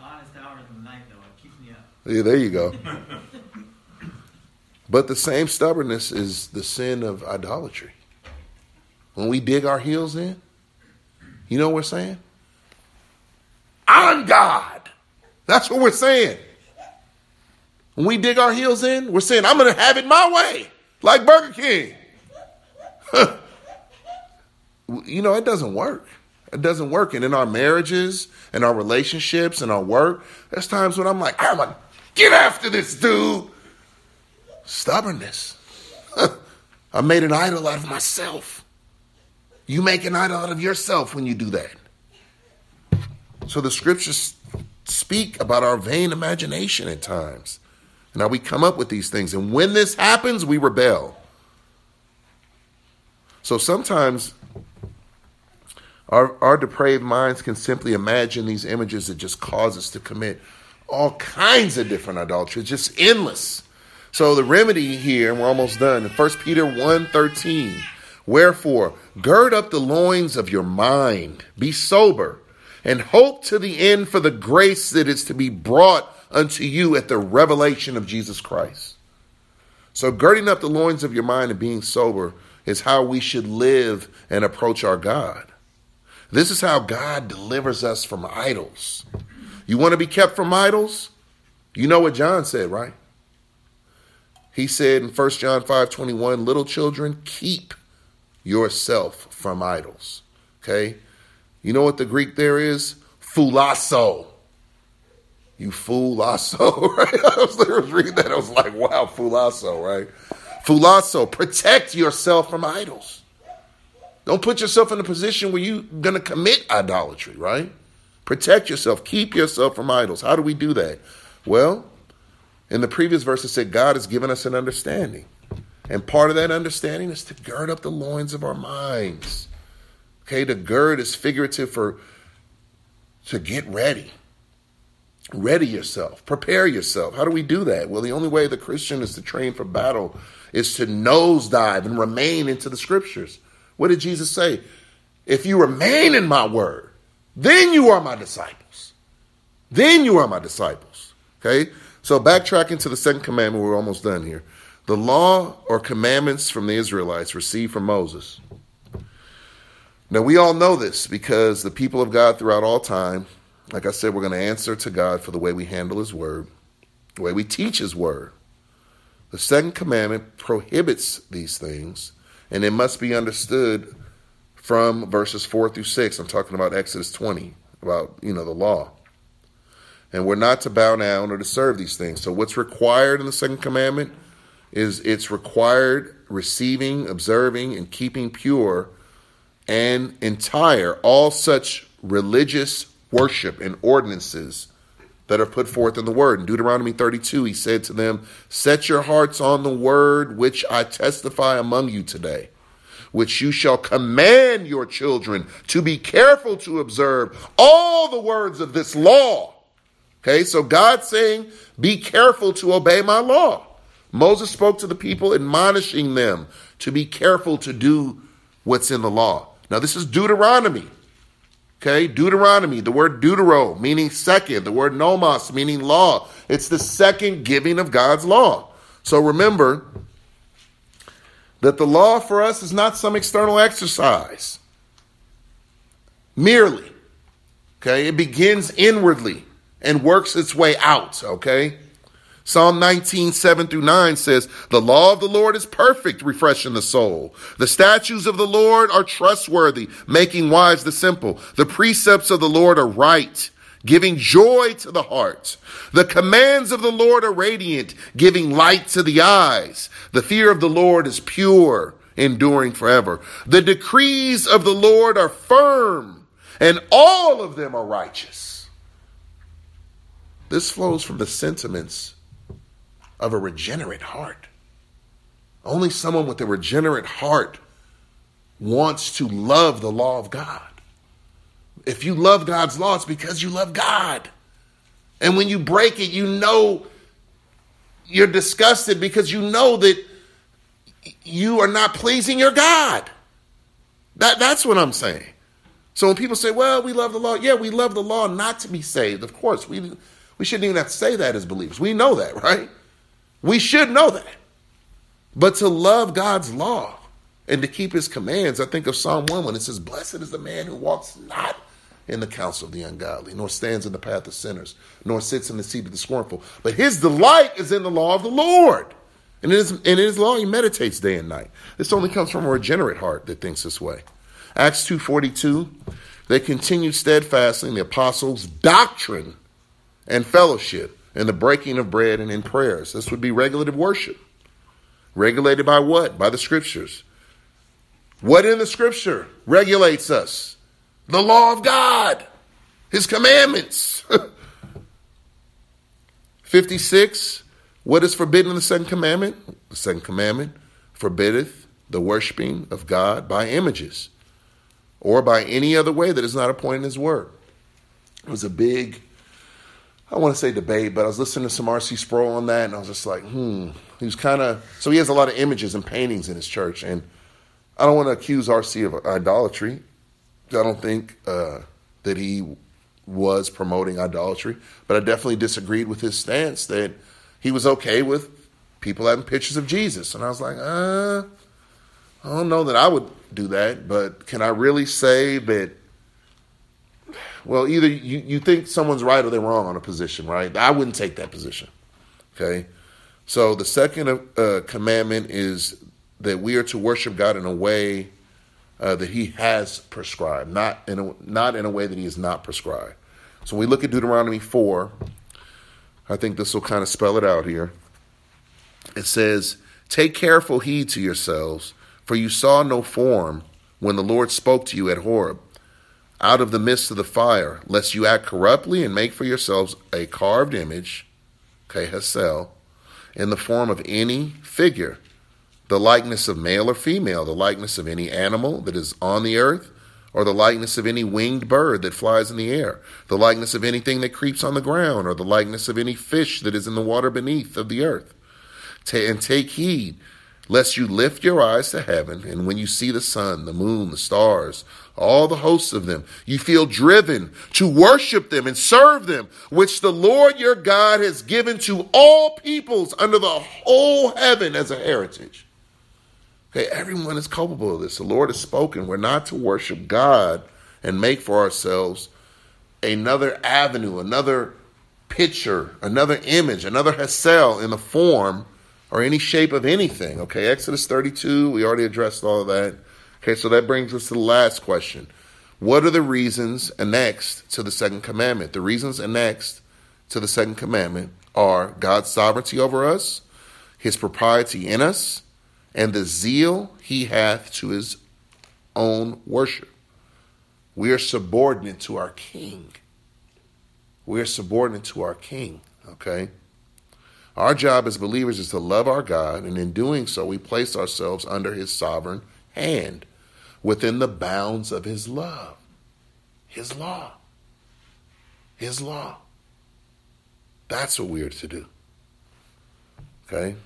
Yeah, there you go. But the same stubbornness is the sin of idolatry. When we dig our heels in, you know what we're saying? I'm God. That's what we're saying. When we dig our heels in, we're saying, I'm going to have it my way, like Burger King. It doesn't work. It doesn't work. And in our marriages and our relationships and our work, there's times when I'm like, I'm going to get after this dude. Stubbornness. I made an idol out of myself. You make an idol out of yourself when you do that. So the scriptures speak about our vain imagination at times. And how we come up with these things. And when this happens, we rebel. So sometimes our depraved minds can simply imagine these images that just cause us to commit all kinds of different idolatry. It's just endless. So the remedy here, and we're almost done, in 1 Peter 1:13, wherefore, gird up the loins of your mind, be sober, and hope to the end for the grace that is to be brought unto you at the revelation of Jesus Christ. So girding up the loins of your mind and being sober is how we should live and approach our God. This is how God delivers us from idols. You want to be kept from idols? You know what John said, right? He said in 1 John 5:21, little children, keep yourself from idols. Okay? You know what the Greek there is? Phulasso. You phulasso, right? I was reading that. I was like, wow, phulasso, right? Phulasso, protect yourself from idols. Don't put yourself in a position where you're going to commit idolatry, right? Protect yourself. Keep yourself from idols. How do we do that? Well, in the previous verse, it said God has given us an understanding. And part of that understanding is to gird up the loins of our minds. Okay, the gird is figurative to get ready. Ready yourself. Prepare yourself. How do we do that? Well, the only way the Christian is to train for battle is to nosedive and remain into the scriptures. What did Jesus say? If you remain in my word, then you are my disciples. Then you are my disciples. Okay? So backtracking to the second commandment, we're almost done here. The law or commandments from the Israelites received from Moses. Now, we all know this because the people of God throughout all time, like I said, we're going to answer to God for the way we handle his word, the way we teach his word. The second commandment prohibits these things, and it must be understood from verses 4 through 6. I'm talking about Exodus 20, about, the law. And we're not to bow down or to serve these things. So what's required in the second commandment is it's required receiving, observing, and keeping pure and entire all such religious worship and ordinances that are put forth in the word. In Deuteronomy 32, he said to them, set your hearts on the word which I testify among you today, which you shall command your children to be careful to observe all the words of this law. Okay, so God's saying, be careful to obey my law. Moses spoke to the people, admonishing them to be careful to do what's in the law. Now, this is Deuteronomy. Okay, Deuteronomy, the word deutero, meaning second, the word nomos, meaning law. It's the second giving of God's law. So remember that the law for us is not some external exercise. Merely. Okay, it begins inwardly and works its way out. Okay. Psalm 19, 7 through 9 says, the law of the Lord is perfect, refreshing the soul. The statutes of the Lord are trustworthy, making wise the simple. The precepts of the Lord are right, giving joy to the heart. The commands of the Lord are radiant, giving light to the eyes. The fear of the Lord is pure, enduring forever. The decrees of the Lord are firm, and all of them are righteous. This flows from the sentiments of a regenerate heart. Only someone with a regenerate heart wants to love the law of God. If you love God's law, it's because you love God. And when you break it, you're disgusted because you know that you are not pleasing your God. That's what I'm saying. So when people say, well, we love the law. Yeah, we love the law not to be saved. Of course, we shouldn't even have to say that as believers. We know that, right? We should know that. But to love God's law and to keep his commands, I think of Psalm 1 when it says, blessed is the man who walks not in the counsel of the ungodly, nor stands in the path of sinners, nor sits in the seat of the scornful. But his delight is in the law of the Lord. And in his law he meditates day and night. This only comes from a regenerate heart that thinks this way. Acts 2:42, they continued steadfastly in the apostles' doctrine and fellowship, and the breaking of bread and in prayers. This would be regulative worship. Regulated by what? By the scriptures. What in the scripture regulates us? The law of God. His commandments. 56. What is forbidden in the second commandment? The second commandment forbiddeth the worshiping of God by images or by any other way that is not appointed in his word. It was a big, I want to say debate, but I was listening to some R.C. Sproul on that, and I was just like, He was so he has a lot of images and paintings in his church, and I don't want to accuse R.C. of idolatry. I don't think that he was promoting idolatry, but I definitely disagreed with his stance that he was okay with people having pictures of Jesus. And I was like, I don't know that I would do that, but can I really say that, well, either you think someone's right or they're wrong on a position, right? I wouldn't take that position, okay? So the second commandment is that we are to worship God in a way that he has prescribed, not in a way that he has not prescribed. So when we look at Deuteronomy 4, I think this will kind of spell it out here. It says, "Take careful heed to yourselves, for you saw no form when the Lord spoke to you at Horeb, out of the midst of the fire, lest you act corruptly and make for yourselves a carved image," okay, Hesel, "in the form of any figure, the likeness of male or female, the likeness of any animal that is on the earth, or the likeness of any winged bird that flies in the air, the likeness of anything that creeps on the ground, or the likeness of any fish that is in the water beneath of the earth. And take heed, lest you lift your eyes to heaven, and when you see the sun, the moon, the stars, all the hosts of them, you feel driven to worship them and serve them, which the Lord your God has given to all peoples under the whole heaven as a heritage." Okay, everyone is culpable of this. The Lord has spoken. We're not to worship God and make for ourselves another avenue, another picture, another image, another Hesel in the form or any shape of anything. Okay, Exodus 32, we already addressed all of that. Okay, so that brings us to the last question. What are the reasons annexed to the second commandment? The reasons annexed to the second commandment are God's sovereignty over us, his propriety in us, and the zeal he hath to his own worship. We are subordinate to our king. We are subordinate to our king, okay? Our job as believers is to love our God, and in doing so, we place ourselves under his sovereign hand within the bounds of his love, his law, his law. That's what we are to do, okay?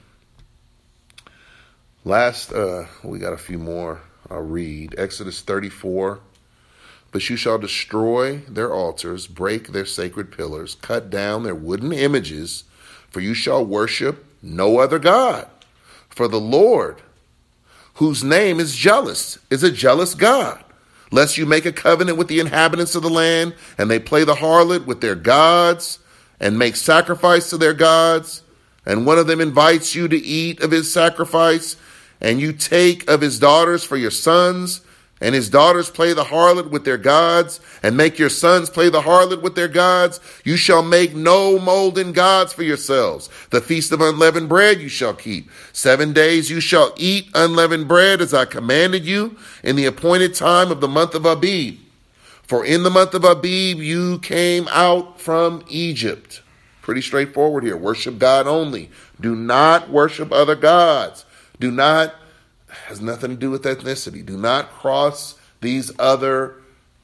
Last, we got a few more I'll read. Exodus 34. "But you shall destroy their altars, break their sacred pillars, cut down their wooden images, for you shall worship no other God. For the Lord, whose name is jealous, is a jealous God. Lest you make a covenant with the inhabitants of the land, and they play the harlot with their gods, and make sacrifice to their gods, and one of them invites you to eat of his sacrifice, and you take of his daughters for your sons, and his daughters play the harlot with their gods, and make your sons play the harlot with their gods, you shall make no molten gods for yourselves. The feast of unleavened bread you shall keep. 7 days you shall eat unleavened bread as I commanded you in the appointed time of the month of Abib. For in the month of Abib you came out from Egypt." Pretty straightforward here. Worship God only. Do not worship other gods. Do not, has nothing to do with ethnicity. Do not cross these other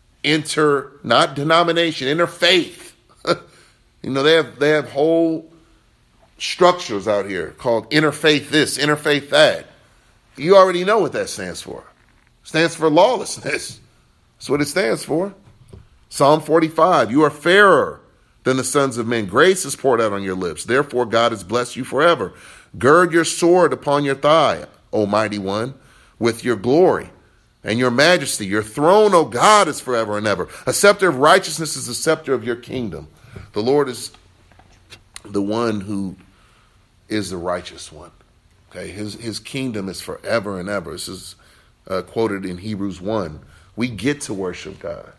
not denomination, interfaith. You know, they have whole structures out here called interfaith this, interfaith that. You already know what that stands for. It stands for lawlessness. That's what it stands for. Psalm 45, "You are fairer than the sons of men. Grace is poured out on your lips. Therefore God has blessed you forever. Gird your sword upon your thigh, O mighty one, with your glory and your majesty. Your throne, O God, is forever and ever. A scepter of righteousness is the scepter of your kingdom." The Lord is the one who is the righteous one. Okay, his kingdom is forever and ever. This is quoted in Hebrews 1. We get to worship God,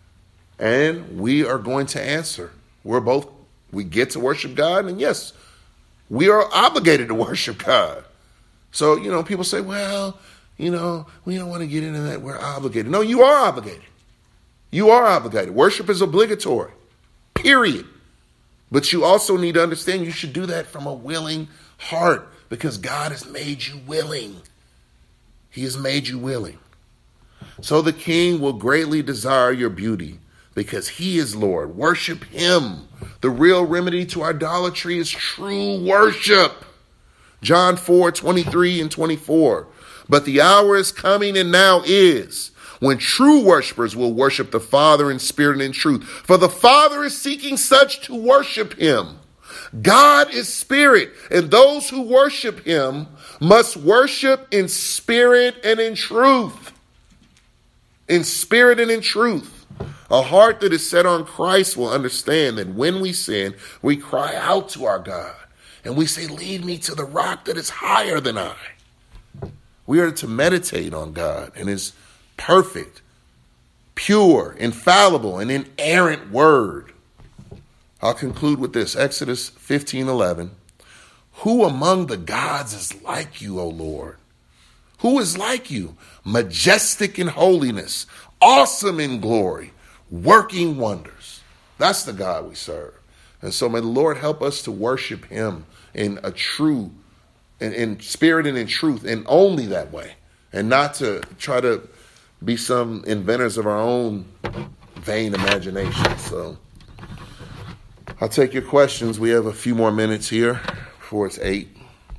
and we are going to answer. We get to worship God, and yes, we are obligated to worship God. So, people say, well, we don't want to get into that. We're obligated. No, you are obligated. You are obligated. Worship is obligatory, period. But you also need to understand you should do that from a willing heart because God has made you willing. He has made you willing. So the king will greatly desire your beauty because he is Lord. Worship him. The real remedy to idolatry is true worship. John 4:23 and 24. "But the hour is coming and now is, when true worshipers will worship the Father in spirit and in truth. For the Father is seeking such to worship him. God is spirit, and those who worship him must worship in spirit and in truth. In spirit and in truth. A heart that is set on Christ will understand that when we sin, we cry out to our God. And we say, lead me to the rock that is higher than I. We are to meditate on God and his perfect, pure, infallible, and inerrant word. I'll conclude with this. Exodus 15:11. Who among the gods is like you, O Lord? Who is like you? Majestic in holiness, awesome in glory, working wonders. That's the God we serve. And so may the Lord help us to worship him in a true, in spirit and in truth, and only that way. And not to try to be some inventors of our own vain imagination. So I'll take your questions. We have a few more minutes here before it's 8.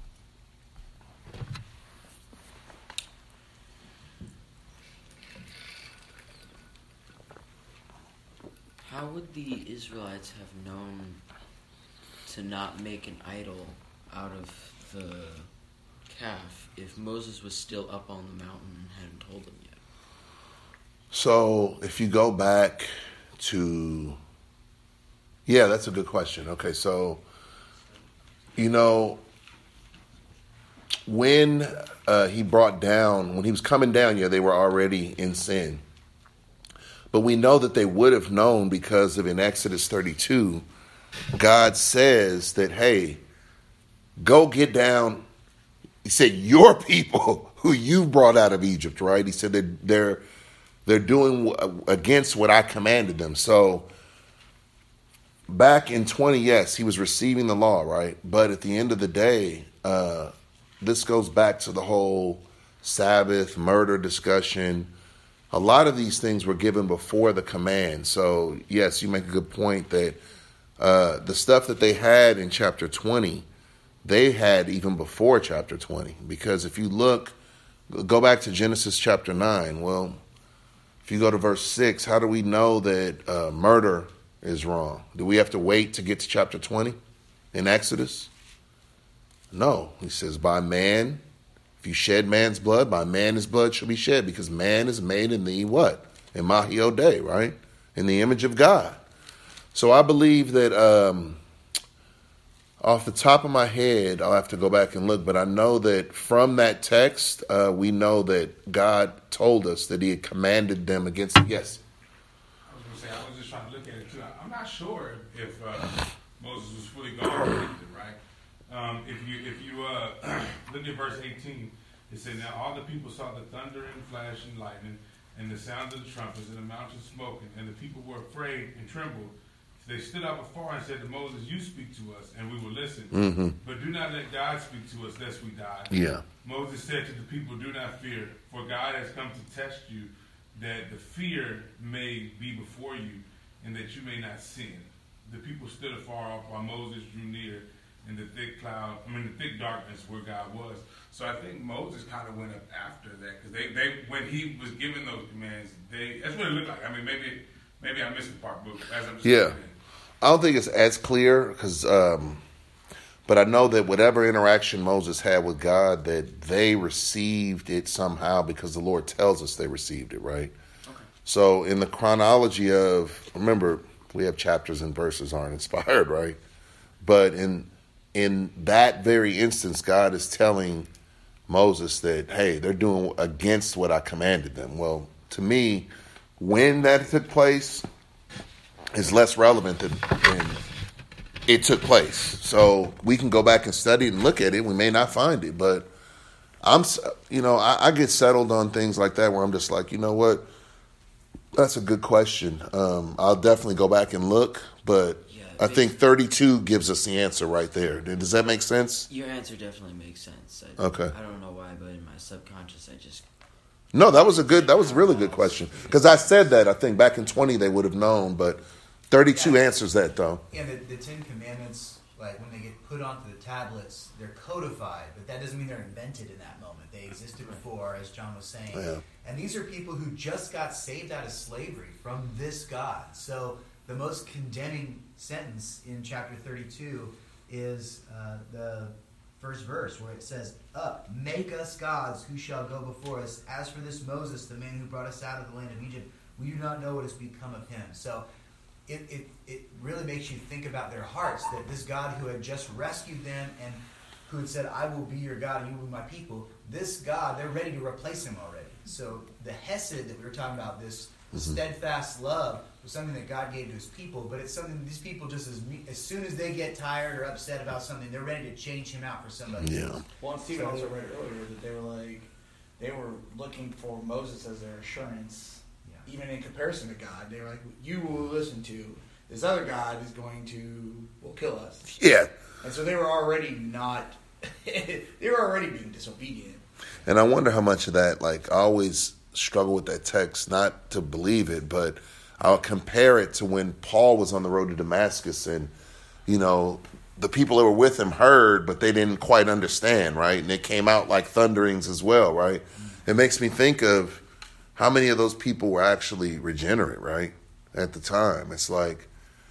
How would the Israelites have known to not make an idol out of the calf if Moses was still up on the mountain and hadn't told them yet? So if you go back to, yeah, that's a good question. Okay, so, when he was coming down, they were already in sin. But we know that they would have known because of in Exodus 32, God says that, hey, go get down. He said, your people who you brought out of Egypt, right? He said that they're doing against what I commanded them. So back in 20, yes, he was receiving the law, right? But at the end of the day, this goes back to the whole Sabbath, murder discussion. A lot of these things were given before the command. So, yes, you make a good point that the stuff that they had in chapter 20, they had even before chapter 20. Because if you go back to Genesis chapter 9, well, if you go to verse 6, how do we know that murder is wrong? Do we have to wait to get to chapter 20 in Exodus? No. He says, by man, if you shed man's blood, by man his blood shall be shed, because man is made in the what? In Mahi Odeh, right? In the image of God. So I believe that off the top of my head, I'll have to go back and look, but I know that from that text, we know that God told us that he had commanded them against it. Yes? I was going to say, I was just trying to look at it too. I'm not sure if Moses was fully gone or anything, right? If you look at verse 18, it said, now all the people saw the thunder and flash and lightning and the sound of the trumpets and the mountain smoking, and the people were afraid and trembled. So they stood up afar and said to Moses, you speak to us, and we will listen. Mm-hmm. But do not let God speak to us, lest we die. Yeah. Moses said to the people, do not fear, for God has come to test you, that the fear may be before you, and that you may not sin. The people stood afar off while Moses drew near in the thick darkness where God was. So I think Moses kind of went up after that, because they when he was giving those commands, that's what it looked like. I mean, maybe I missed the part, but as I'm saying, I don't think it's as clear, because, but I know that whatever interaction Moses had with God, that they received it somehow, because the Lord tells us they received it, right? Okay. So in the chronology of, remember, we have chapters and verses aren't inspired, right? But in that very instance, God is telling Moses that, hey, they're doing against what I commanded them. Well, to me, when that took place is less relevant than it took place. So we can go back and study it and look at it. We may not find it, but I get settled on things like that where I'm just like, you know what? That's a good question. I'll definitely go back and look, but I think 32 gives us the answer right there. Does that make sense? Your answer definitely makes sense. Okay. I don't know why, but in my subconscious, No, that was a really good question. Because I said that, I think back in 20 they would have known, but 32 answers that though. Yeah, the Ten Commandments, like when they get put onto the tablets, they're codified, but that doesn't mean they're invented in that moment. They existed before, as John was saying. Yeah. And these are people who just got saved out of slavery from this God. So the most condemning sentence in chapter 32 is the first verse, where it says, "Up, make us gods who shall go before us. As for this Moses, the man who brought us out of the land of Egypt, we do not know what has become of him." So it really makes you think about their hearts, that this God who had just rescued them and who had said, "I will be your God and you will be my people," this God, they're ready to replace him already. So the hesed that we were talking about, this steadfast love, was something that God gave to his people, but it's something these people just as soon as they get tired or upset about something, they're ready to change him out for somebody else. Well, and Stephen also read earlier that they were looking for Moses as their assurance, even in comparison to God. They were like, "You will listen to this other God is will kill us." Yeah. And so they were already they were already being disobedient. And I wonder how much of that, like, I always struggle with that text, not to believe it, but I'll compare it to when Paul was on the road to Damascus and, the people that were with him heard, but they didn't quite understand, right? And it came out like thunderings as well, right? It makes me think of how many of those people were actually regenerate, right? At the time. It's like,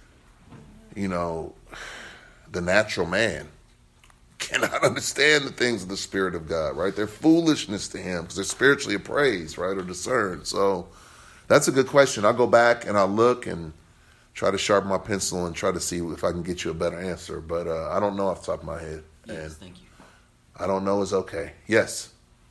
the natural man cannot understand the things of the Spirit of God, right? They're foolishness to him because they're spiritually appraised, right, or discerned. So that's a good question. I'll go back and I'll look and try to sharpen my pencil and try to see if I can get you a better answer. But I don't know off the top of my head. Yes, and thank you. I don't know is okay. Yes?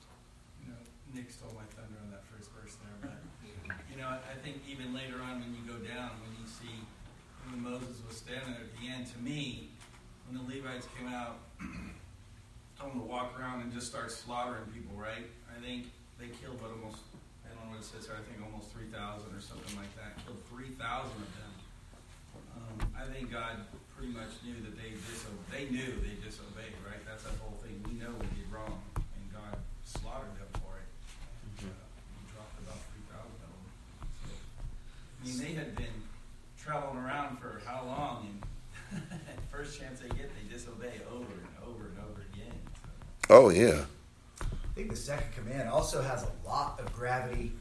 Nick stole my thunder on that first verse there. But, I think even later on when you go down, when you see when Moses was standing there at the end, to me, when the Levites came out, told them to walk around and just start slaughtering people, right? I think they killed almost, I don't know what it says here, I think almost 3,000 or something like that. Killed 3,000 of them. I think God pretty much knew that they disobeyed, right? That's the whole thing. We know we did wrong, and God slaughtered them for it. He dropped about 3,000 of them. So, they had been traveling around for how long, and first chance they get, they disobey over and over and over again. So. Oh, yeah. I think the second command also has a lot of gravity,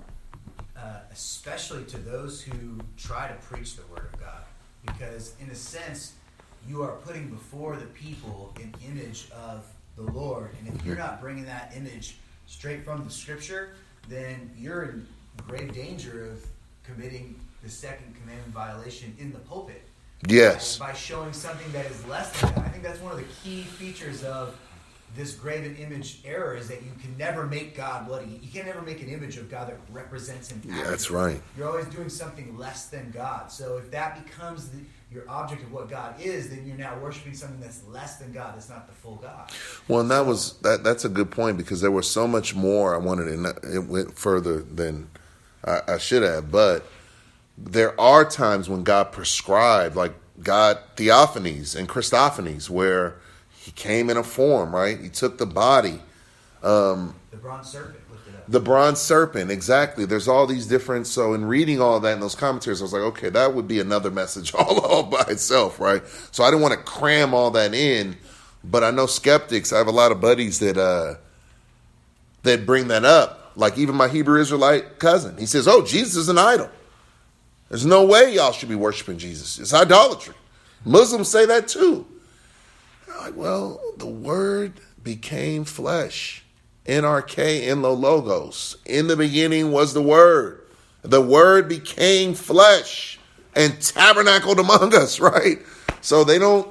especially to those who try to preach the Word of God. Because, in a sense, you are putting before the people an image of the Lord. And if you're not bringing that image straight from the Scripture, then you're in grave danger of committing the second commandment violation in the pulpit. Yes. By showing something that is less than that. I think that's one of the key features of this graven image error, is that you can never make God you can never make an image of God that represents him. Yeah, that's right. You're always doing something less than God. So if that becomes your object of what God is, then you're now worshiping something that's less than God. It's not the full God. Well, and that's a good point, because there was so much more I wanted, and it went further than I should have. But there are times when God prescribed, like God theophanies and Christophanies, where he came in a form, right? He took the body. The bronze serpent lifted up. The bronze serpent, exactly. There's all these different, so in reading all that in those commentaries, I was like, okay, that would be another message all by itself, right? So I didn't want to cram all that in, but I know skeptics, I have a lot of buddies that bring that up. Like even my Hebrew Israelite cousin, he says, Jesus is an idol. There's no way y'all should be worshiping Jesus. It's idolatry. Muslims say that too. I'm like, well, the Word became flesh. NRK in the Logos. In the beginning was the Word. The Word became flesh and tabernacled among us, right? So they don't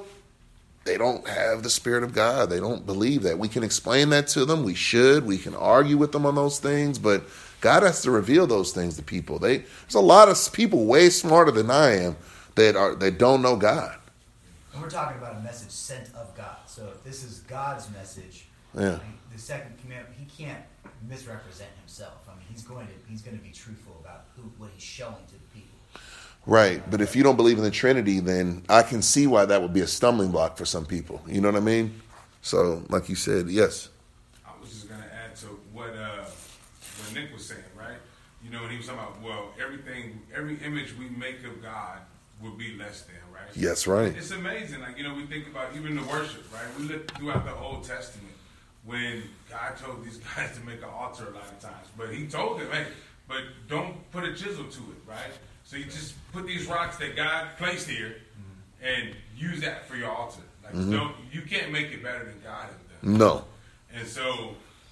have the Spirit of God. They don't believe that. We can explain that to them. We should. We can argue with them on those things, but God has to reveal those things to people. There's a lot of people way smarter than I am that don't know God. And we're talking about a message sent of God. So if this is God's message, Yeah. the second commandment, he can't misrepresent himself. I mean, he's going to be truthful about what he's showing to the people. Right, but if you don't believe in the Trinity, then I can see why that would be a stumbling block for some people. You know what I mean? So, like you said, yes. I was just going to add to what Nick was saying, right? When he was talking about, every image we make of God, would be less than, right? Yes, right. It's amazing. Like, we think about even the worship, right? We look throughout the Old Testament when God told these guys to make an altar a lot of times. But he told them, hey, but don't put a chisel to it, right? So you just put these rocks that God placed here and use that for your altar. Like, you can't make it better than God has done. No. And so,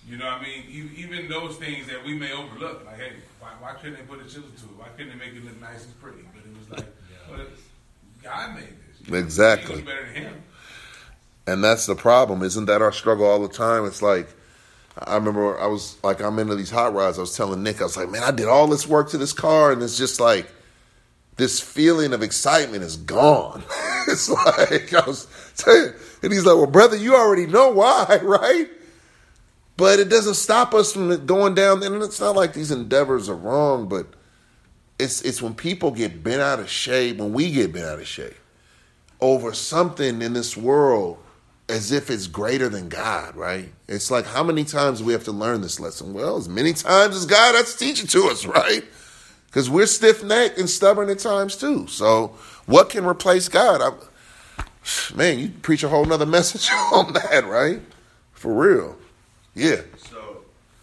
even those things that we may overlook, like, hey, why couldn't they put a chisel to it? Why couldn't they make it look nice and pretty? But it was like, well, God made this. Exactly. He was better than him. And that's the problem. Isn't that our struggle all the time? It's like, I remember I'm into these hot rods. I was telling Nick, I was like, man, I did all this work to this car, and it's just like, this feeling of excitement is gone. It's like, I was saying, and he's like, well, brother, you already know why, right? But it doesn't stop us from going down. And it's not like these endeavors are wrong, but it's when people get bent out of shape, when we get bent out of shape over something in this world as if it's greater than God, right? It's like, how many times do we have to learn this lesson? Well, as many times as God has to teach it to us, right? Because we're stiff-necked and stubborn at times too. So what can replace God? Man, you preach a whole nother message on that, right? For real. Yeah. So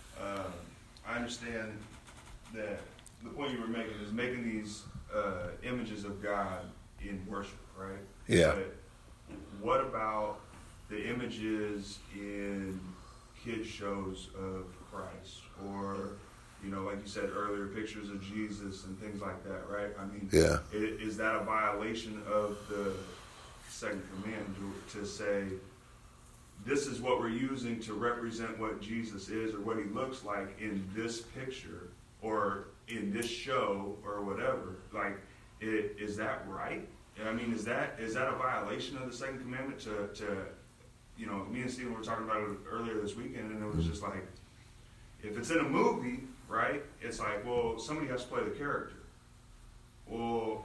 I understand that the point you were making is making these images of God in worship, right? Yeah. But what about the images in kids shows of Christ, or like you said earlier, pictures of Jesus and things like that, right? I mean, yeah. Is that a violation of the second command to say, this is what we're using to represent what Jesus is or what he looks like in this picture or in this show or whatever? Like, is that right? I mean, is that a violation of the second commandment to me and Stephen were talking about it earlier this weekend, and it was just like, if it's in a movie, right, it's like, well, somebody has to play the character. Well,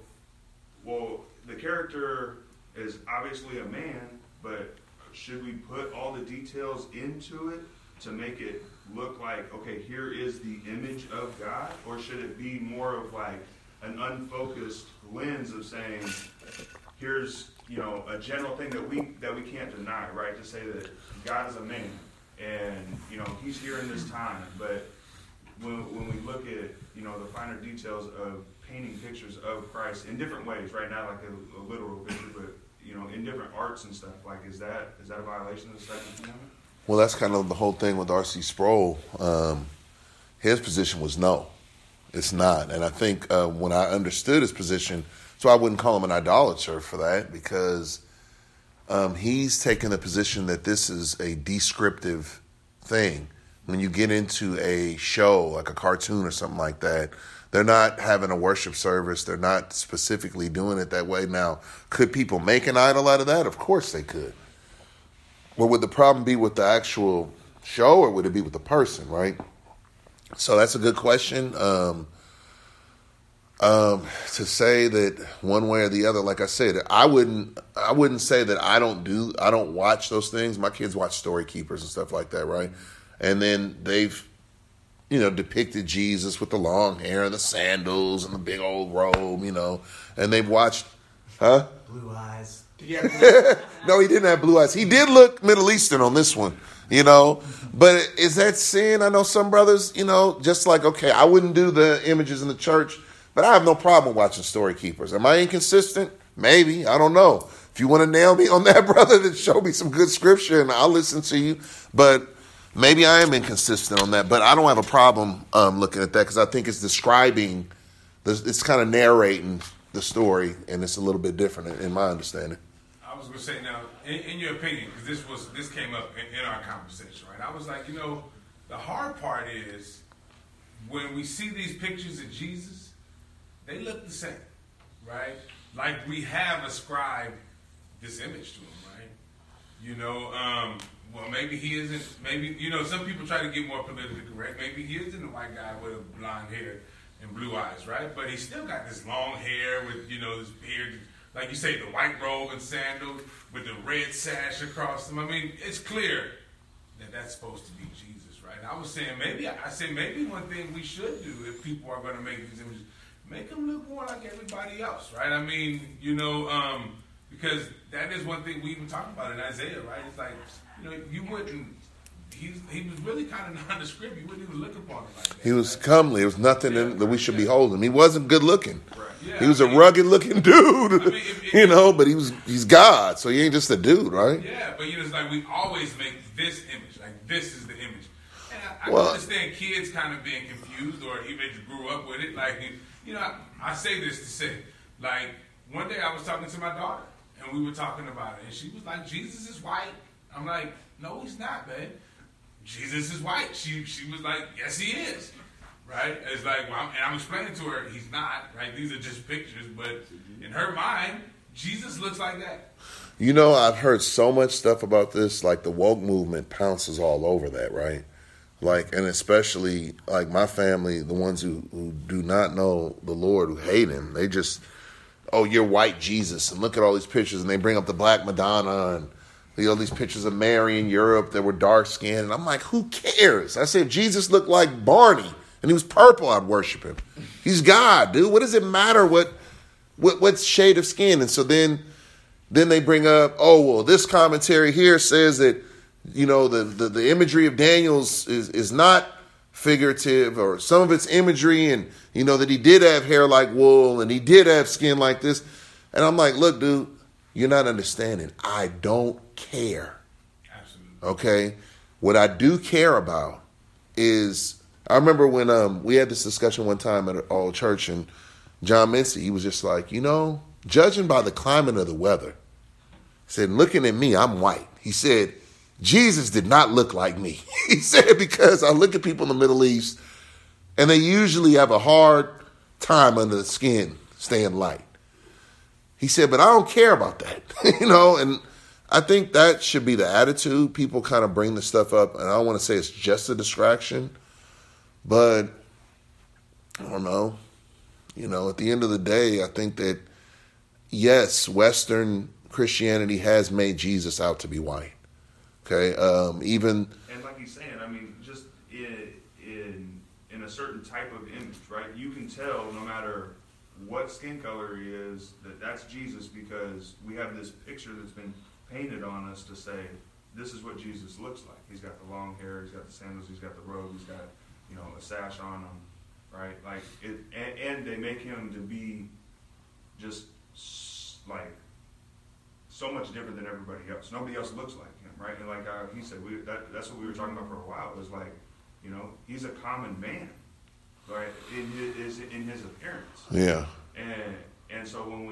the character is obviously a man, but should we put all the details into it to make it look like, okay, here is the image of God? Or should it be more of like an unfocused lens of saying, here's, a general thing that we can't deny, right? To say that God is a man and, he's here in this time. But when we look at, the finer details of painting pictures of Christ in different ways, right? Not like a literal picture, but in different arts and stuff, like, is that a violation of the second commandment? Well, that's kind of the whole thing with R.C. Sproul. His position was no, it's not. And I think when I understood his position, so I wouldn't call him an idolater for that, because he's taken the position that this is a descriptive thing. When you get into a show, like a cartoon or something like that, they're not having a worship service. They're not specifically doing it that way. Now, could people make an idol out of that? Of course they could. Well, would the problem be with the actual show, or would it be with the person, right? So that's a good question. To say that one way or the other, like I said, I wouldn't say that I don't watch those things. My kids watch Story Keepers and stuff like that, right? And then they've, depicted Jesus with the long hair and the sandals and the big old robe, and they've watched, Blue eyes. No, he didn't have blue eyes. He did look Middle Eastern on this one, But is that sin? I know some brothers, just like, okay, I wouldn't do the images in the church, but I have no problem watching Story Keepers. Am I inconsistent? Maybe. I don't know. If you want to nail me on that, brother, then show me some good scripture and I'll listen to you. But maybe I am inconsistent on that. But I don't have a problem looking at that, because I think it's describing, it's kind of narrating the story, and it's a little bit different in my understanding. I was going to say, now, in your opinion, because this came up in our conversation, right? I was like, the hard part is when we see these pictures of Jesus, they look the same, right? Like we have ascribed this image to him, right? Well, maybe he isn't, some people try to get more politically correct. Maybe he isn't a white guy with blonde hair and blue eyes, right? But he's still got this long hair with, this beard, like you say, the white robe and sandals with the red sash across them. I mean, it's clear that that's supposed to be Jesus, right? I was saying maybe one thing we should do if people are going to make these images, make him look more like everybody else, right? I mean, because that is one thing we even talked about in Isaiah, right? It's like, you wouldn't. He was really kind of nondescript. You wouldn't even look upon him like that. He was comely. There was nothing that we should behold him. He wasn't good looking. Right. Yeah, he was a rugged looking dude, but he's God, so he ain't just a dude, right? Yeah, but it's like we always make this image, like this is the image. And I Well, can understand kids kind of being confused, or even just grew up with it. Like, I say this to say, like, one day I was talking to my daughter, and we were talking about it, and she was like, Jesus is white. I'm like, no, he's not, babe. Jesus is white. She was like, yes, he is. Right? It's like, and I'm explaining to her, he's not, right? These are just pictures, but in her mind, Jesus looks like that. I've heard so much stuff about this, like the woke movement pounces all over that, right? Like, and especially, like, my family, the ones who do not know the Lord, who hate him, they just, oh, you're white Jesus, and look at all these pictures, and they bring up the Black Madonna, and these pictures of Mary in Europe that were dark-skinned, and I'm like, who cares? I said, if Jesus looked like Barney, and he was purple, I'd worship him. He's God, dude. What does it matter what shade of skin? And so then they bring up, oh, well, this commentary here says that, the imagery of Daniel's is not figurative, or some of it's imagery, and, that he did have hair like wool, and he did have skin like this. And I'm like, look, dude, you're not understanding. I don't care. Absolutely. Okay? What I do care about is, I remember when we had this discussion one time at our church, and John Mincy, he was just like, judging by the climate of the weather, he said, looking at me, I'm white. He said, Jesus did not look like me. He said, because I look at people in the Middle East, and they usually have a hard time under the skin staying light. He said, but I don't care about that, and I think that should be the attitude. People kind of bring the stuff up, and I don't want to say it's just a distraction, but I don't know. At the end of the day, I think that, yes, Western Christianity has made Jesus out to be white. Okay, even, and like he's saying, I mean, just in a certain type of image, right? You can tell no matter what skin color he is that's Jesus, because we have this picture that's been painted on us to say this is what Jesus looks like. He's got the long hair, he's got the sandals, he's got the robe, he's got a sash on him, right? Like it, and they make him to be just like so much different than everybody else. Nobody else looks like him, right? And like he said, that's what we were talking about for a while. It was like, he's a common man, right? In his appearance. yeah. And so when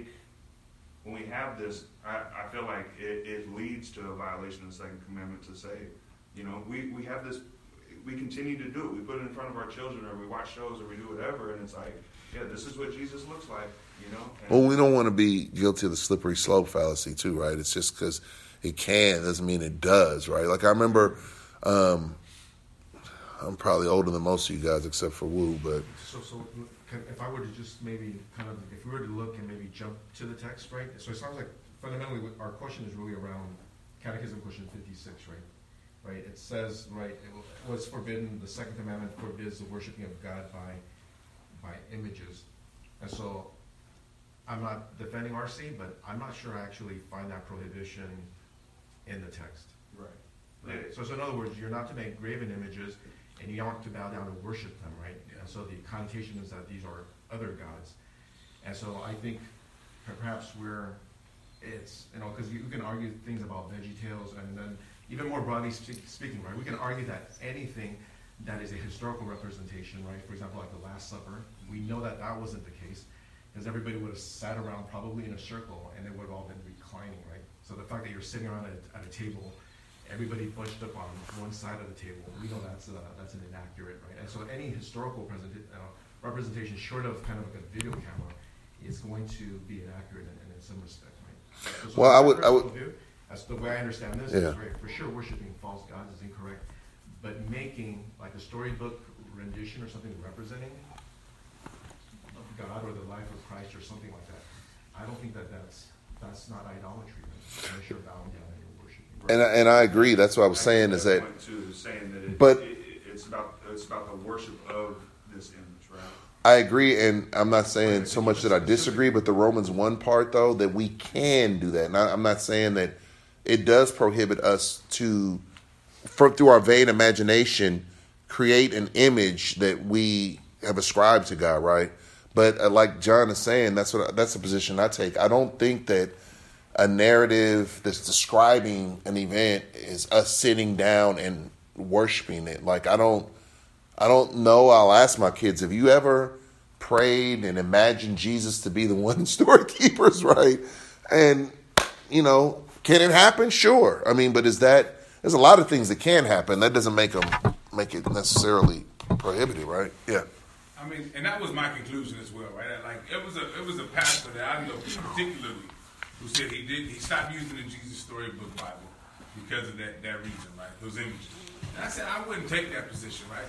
we have this, I feel like it leads to a violation of the second commandment to say, we have this, we continue to do it. We put it in front of our children, or we watch shows, or we do whatever, and it's like, yeah, this is what Jesus looks like, Well, we don't want to be guilty of the slippery slope fallacy too, right? It's just because it doesn't mean it does, right? Like I remember, I'm probably older than most of you guys except for Wu, but if I were to just maybe if we were to look and maybe jump to the text, right? So it sounds like fundamentally our question is really around Catechism question 56, right? Right. It says, right, it was forbidden. The second commandment forbids the worshiping of God by images, and so I'm not defending RC, but I'm not sure I actually find that prohibition in the text. Right. So in other words, you're not to make graven images, and you aren't to bow down and worship them, right? And so the connotation is that these are other gods. And so I think perhaps it's, because you can argue things about VeggieTales, and then even more broadly speaking, right, we can argue that anything that is a historical representation, right, for example, like the Last Supper, we know that wasn't the case, because everybody would have sat around probably in a circle, and they would have all been reclining, right? So the fact that you're sitting around at a table, everybody bunched up on one side of the table, we know that's an inaccurate, right? And so any historical representation, short of kind of like a video camera, is going to be inaccurate in some respect, right? So well, I would. That's the way I understand this. Yeah. Is right. For sure, worshiping false gods is incorrect, but making like a storybook rendition or something representing God or the life of Christ or something like that, I don't think that's not idolatry. Right? Unless you're bowing down and you're worshiping. Right? And I agree. That's what I was saying is that. Saying that but it's about the worship of this image, right? I agree, and I'm not saying so much that I disagree, but the Romans 1 part, though, that we can do that. And I'm not saying that it does prohibit us to, through our vain imagination, create an image that we have ascribed to God, right? But like John is saying, that's the position I take. I don't think that a narrative that's describing an event is us sitting down and worshiping it. Like, I don't know. I'll ask my kids, have you ever prayed and imagined Jesus to be the one in Story Keepers, right? And, can it happen? Sure. I mean, but there's a lot of things that can happen. That doesn't make it necessarily prohibited, right? Yeah. I mean, and that was my conclusion as well, right? Like, it was a pastor that I know particularly who said he stopped using the Jesus Storybook Bible because of that reason, right? Those images. And I said I wouldn't take that position, right?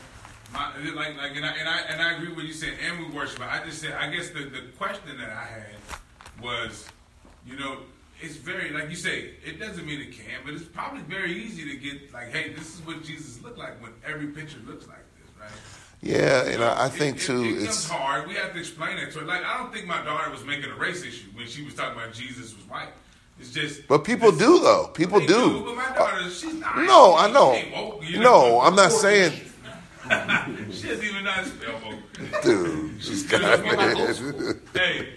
And I agree with what you said, and we worship. I just said, I guess the question that I had was, it's very, like you say, it doesn't mean it can, but it's probably very easy to get like, hey, this is what Jesus looked like when every picture looks like this, right? Yeah, and I think too, it becomes hard. We have to explain it to her. Like, I don't think my daughter was making a race issue when she was talking about Jesus was white. It's just. But people do, though. People do. But my daughter, she's not. No, I know. No, I'm not saying. She doesn't even know how to spell woke. Dude, she's got it. Hey,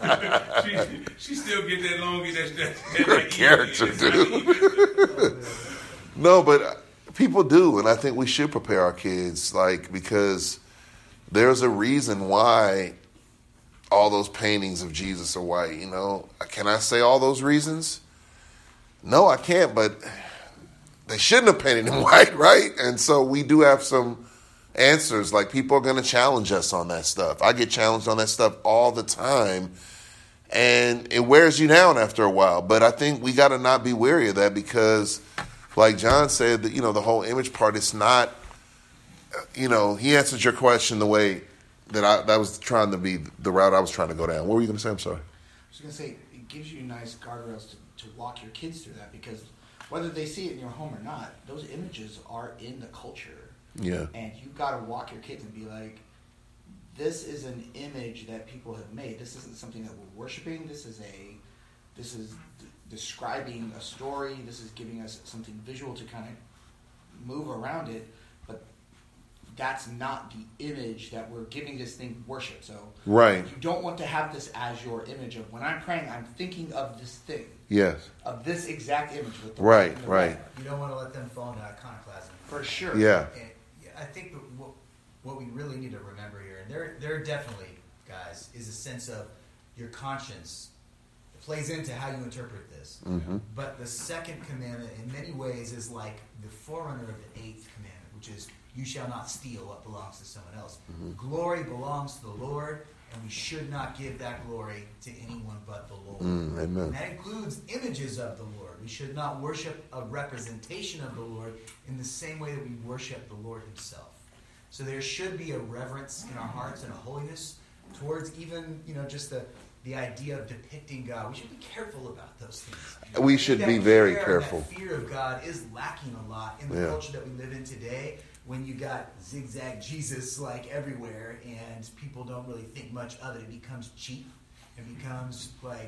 she still get that long, that character, dude. No, but people do, and I think we should prepare our kids, because there's a reason why all those paintings of Jesus are white. Can I say all those reasons? No, I can't. But they shouldn't have painted him white, right? And so we do have some answers. Like, people are going to challenge us on that stuff. I get challenged on that stuff all the time, and it wears you down after a while. But I think we got to not be wary of that, because like John said, that the whole image part, it's not, he answered your question the way that was trying to be the route I was trying to go down. What were you going to say? I'm sorry. I was going to say, it gives you nice guardrails to walk your kids through that, because whether they see it in your home or not, those images are in the culture. Yeah. And you've got to walk your kids and be like, this is an image that people have made. This isn't something that we're worshiping. This is describing a story. This is giving us something visual to kind of move around it. But that's not the image that we're giving this thing worship. So right. You don't want to have this as your image of, when I'm praying, I'm thinking of this thing. Yes. Of this exact image. With the right. You don't want to let them fall into iconoclasm. For sure. Yeah. And I think what we really need to remember here, and there definitely, guys, is a sense of your conscience plays into how you interpret this. Mm-hmm. But the second commandment, in many ways, is like the forerunner of the eighth commandment, which is, you shall not steal what belongs to someone else. Mm-hmm. Glory belongs to the Lord, and we should not give that glory to anyone but the Lord. Amen. And that includes images of the Lord. We should not worship a representation of the Lord in the same way that we worship the Lord himself. So there should be a reverence in our hearts and a holiness towards even, just the idea of depicting God. We should be careful about those things. We should be very careful. That fear of God is lacking a lot in the culture that we live in today, when you got zigzag Jesus like everywhere and people don't really think much of it. It becomes cheap. It becomes like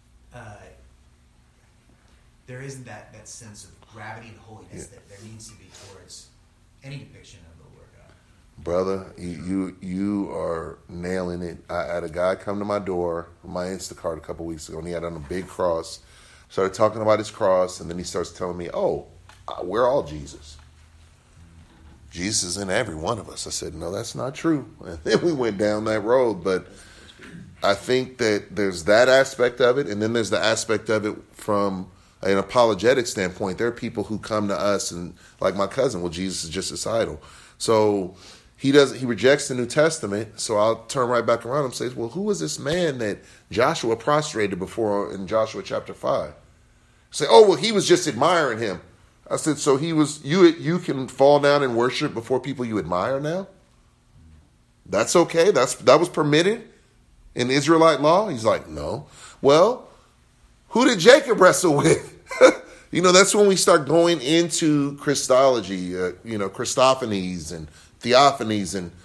there isn't that sense of gravity and holiness that there needs to be towards any depiction of the Lord God. Brother, you are nailing it. I had a guy come to my door with my Instacart a couple weeks ago, and he had on a big cross. Started talking about his cross, and then he starts telling me, we're all Jesus. Jesus is in every one of us. I said, no, that's not true. And then we went down that road. But I think that there's that aspect of it, and then there's the aspect of it from an apologetic standpoint. There are people who come to us and, like my cousin, well, Jesus is just his idol. So he rejects the New Testament. So I'll turn right back around and say, well, who was this man that Joshua prostrated before in Joshua chapter 5? Say, he was just admiring him. I said, so he was. You can fall down and worship before people you admire now? That's okay. That was permitted in Israelite law? He's like, no. Well, who did Jacob wrestle with? That's when we start going into Christology, Christophanies and theophanies, and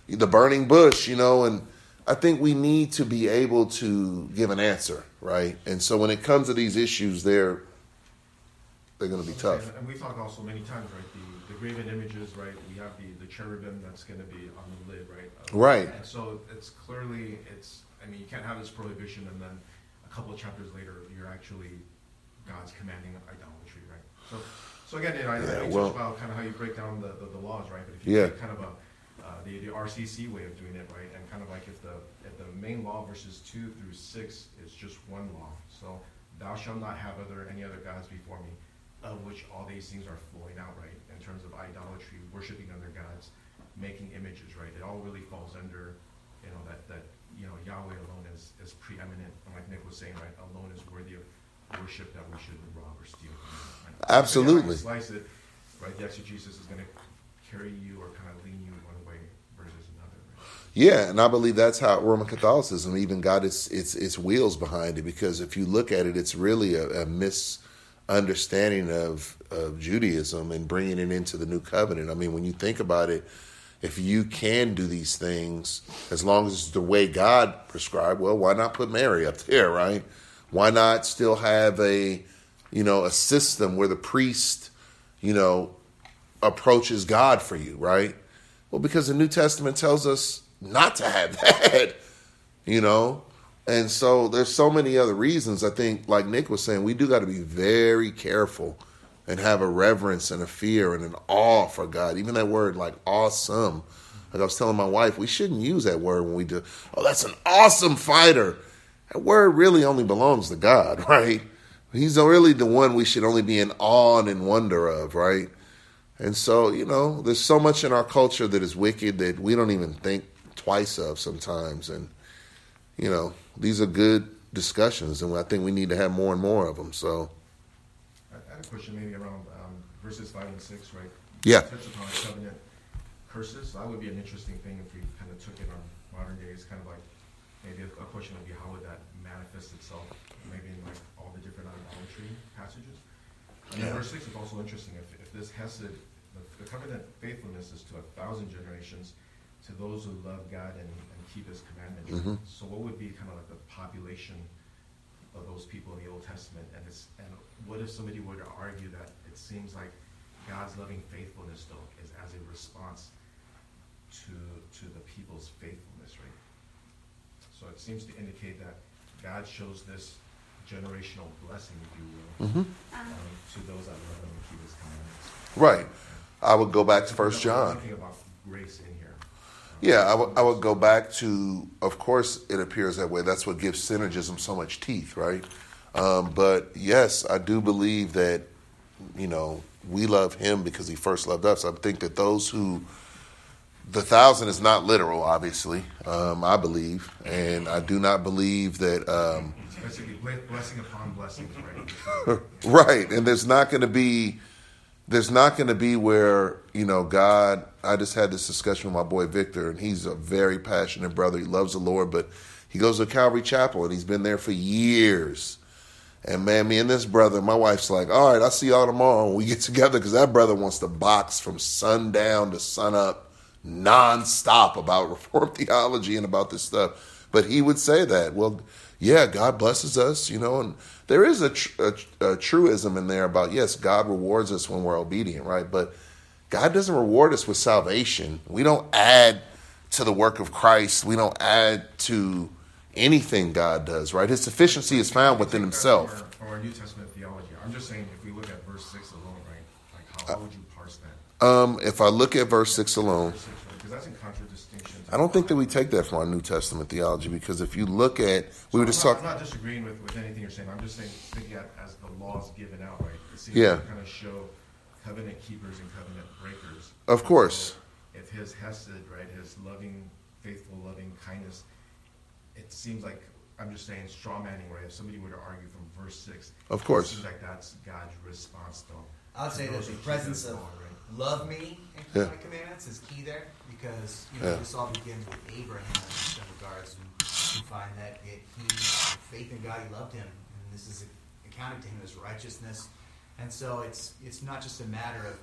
the burning bush, and I think we need to be able to give an answer, right? And so when it comes to these issues, they're going to be tough. And we've talked also many times, right? The graven images, right? We have the cherubim that's going to be on the lid, right? Right. And so it's clearly, you can't have this prohibition and then a couple of chapters later, you're actually, God's commanding idolatry, right? So again, I think it's about kind of how you break down the laws, right? But if you take kind of the RCC way of doing it, right? And kind of like if the main law verses 2 through 6 is just one law. So thou shalt not have any other gods before me, of which all these things are flowing out, right? In terms of idolatry, worshiping other gods, making images, right? It all really falls under, that Yahweh alone is preeminent. And like Nick was saying, right? Alone is worthy of worship, that we shouldn't rob or steal from him, right? Absolutely. So slice it, right? The exegesis is going to carry you or kind of lean you one way versus another, right? Yeah, and I believe that's how Roman Catholicism even got its wheels behind it, because if you look at it, it's really a misunderstanding of Judaism and bringing it into the New Covenant. I mean, when you think about it, if you can do these things, as long as it's the way God prescribed, well, why not put Mary up there, right? Why not still have a system where the priest, approaches God for you, right? Well, because the New Testament tells us not to have that, And so there's so many other reasons. I think, like Nick was saying, we do got to be very careful and have a reverence and a fear and an awe for God. Even that word, like awesome. Like I was telling my wife, we shouldn't use that word when we do, oh, that's an awesome fighter. That word really only belongs to God, right? He's really the one we should only be in awe and in wonder of, right? And so, there's so much in our culture that is wicked that we don't even think twice of sometimes. And, these are good discussions, and I think we need to have more and more of them. So, I had a question maybe around verses 5 and 6, right? Yeah. Touch upon covenant curses. So that would be an interesting thing if we kind of took it on modern days, kind of like maybe a question would be how would that manifest itself, maybe in like all the different idolatry passages. And then verse 6 is also interesting. If this hesed, the covenant faithfulness is to 1,000 generations, to those who love God and keep His commandments. Mm-hmm. So what would be kind of like the population of those people in the Old Testament? And what if somebody were to argue that it seems like God's loving faithfulness, though, is as a response to the people's faithfulness, right? So it seems to indicate that God shows this generational blessing, if you will, to those that love Him and keep His commandments. Right. I would go back to 1 John. Think about grace in here. Yeah, I would go back to, of course, it appears that way. That's what gives synergism so much teeth, right? But yes, I do believe that, we love Him because He first loved us. I think that the 1,000 is not literal, obviously, I believe. And I do not believe that... It's basically blessing upon blessings, right? Right, and there's not going to be where, God, I just had this discussion with my boy Victor, and he's a very passionate brother. He loves the Lord, but he goes to Calvary Chapel, and he's been there for years. And man, me and this brother, my wife's like, all right, I'll see y'all tomorrow when we get together, because that brother wants to box from sundown to sunup nonstop about Reformed theology and about this stuff. But he would say that, well, yeah, God blesses us, and there is a truism in there about, yes, God rewards us when we're obedient, right? But God doesn't reward us with salvation. We don't add to the work of Christ. We don't add to anything God does, right? His sufficiency is found within Himself. Or our New Testament theology. I'm just saying, if we look at verse 6 alone, right? Like, how would you parse that? If I look at verse 6 alone, because that's in contradistinction. I don't think that we take that from our New Testament theology, because if you look at, we were just talking. I'm not disagreeing with anything you're saying. I'm just saying, thinking as the laws given out, right? It seems Yeah. to kind of show covenant keepers and covenant breakers. Of course. So if His hesed, right, His loving, faithful, loving kindness, it seems like, I'm just saying, straw manning, right? If somebody were to argue from verse 6, Of course. it seems like that's God's response, though. I would say that the presence of love me and keep my commandments is key there, because this all begins with Abraham in some regards, and you find that he had faith in God, he loved Him, and this is accounted to him as righteousness. And so it's not just a matter of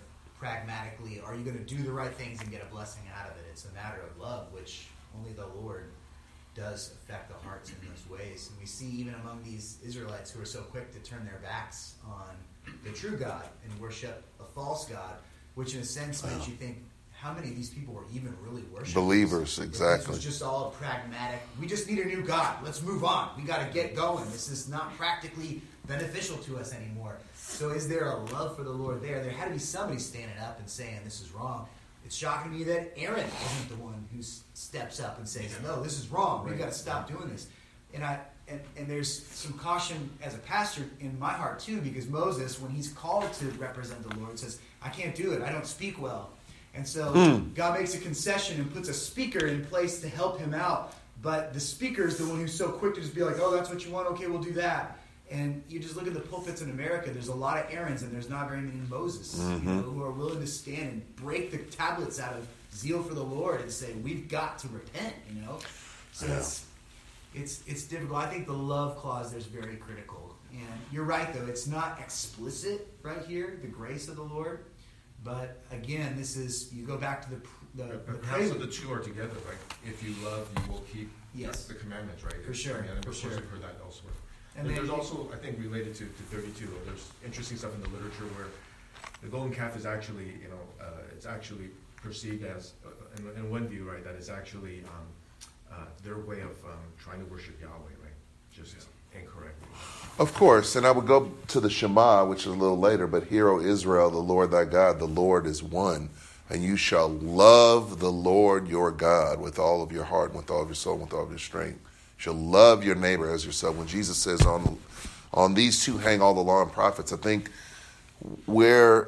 pragmatically, are you going to do the right things and get a blessing out of it? It's a matter of love, which only the Lord does affect the hearts in those ways. And we see even among these Israelites who are so quick to turn their backs on the true God and worship a false God, which in a sense makes you think, how many of these people were even really worshiping? Believers, exactly. This was just all pragmatic. We just need a new God. Let's move on. We got to get going. This is not practically beneficial to us anymore. So is there a love for the Lord there? There had to be somebody standing up and saying this is wrong. It's shocking to me that Aaron isn't the one who steps up and says, no, this is wrong. We've got to stop doing this. And there's some caution as a pastor in my heart too, because Moses, when he's called to represent the Lord, says, I can't do it. I don't speak well. And so God makes a concession and puts a speaker in place to help him out. But the speaker is the one who's so quick to just be like, oh, that's what you want? Okay, we'll do that. And you just look at the pulpits in America, there's a lot of Aarons and there's not very many Moses, who are willing to stand and break the tablets out of zeal for the Lord and say, we've got to repent, So it's difficult. I think the love clause there is very critical. And you're right, though. It's not explicit right here, the grace of the Lord. But again, this is, you go back to the perhaps the two are together, right? If you love, you will keep the commandments, right? For sure. And for sure. We've heard that elsewhere. And there's also, I think, related to 32, there's interesting stuff in the literature where the golden calf is actually, it's actually perceived as, in one view, right, that it's actually their way of trying to worship Yahweh, right? Just incorrectly. Of course, and I would go to the Shema, which is a little later, but hear, O Israel, the Lord thy God, the Lord is one, and you shall love the Lord your God with all of your heart, and with all of your soul, and with all of your strength. You shall love your neighbor as yourself. When Jesus says on these two hang all the law and prophets, I think where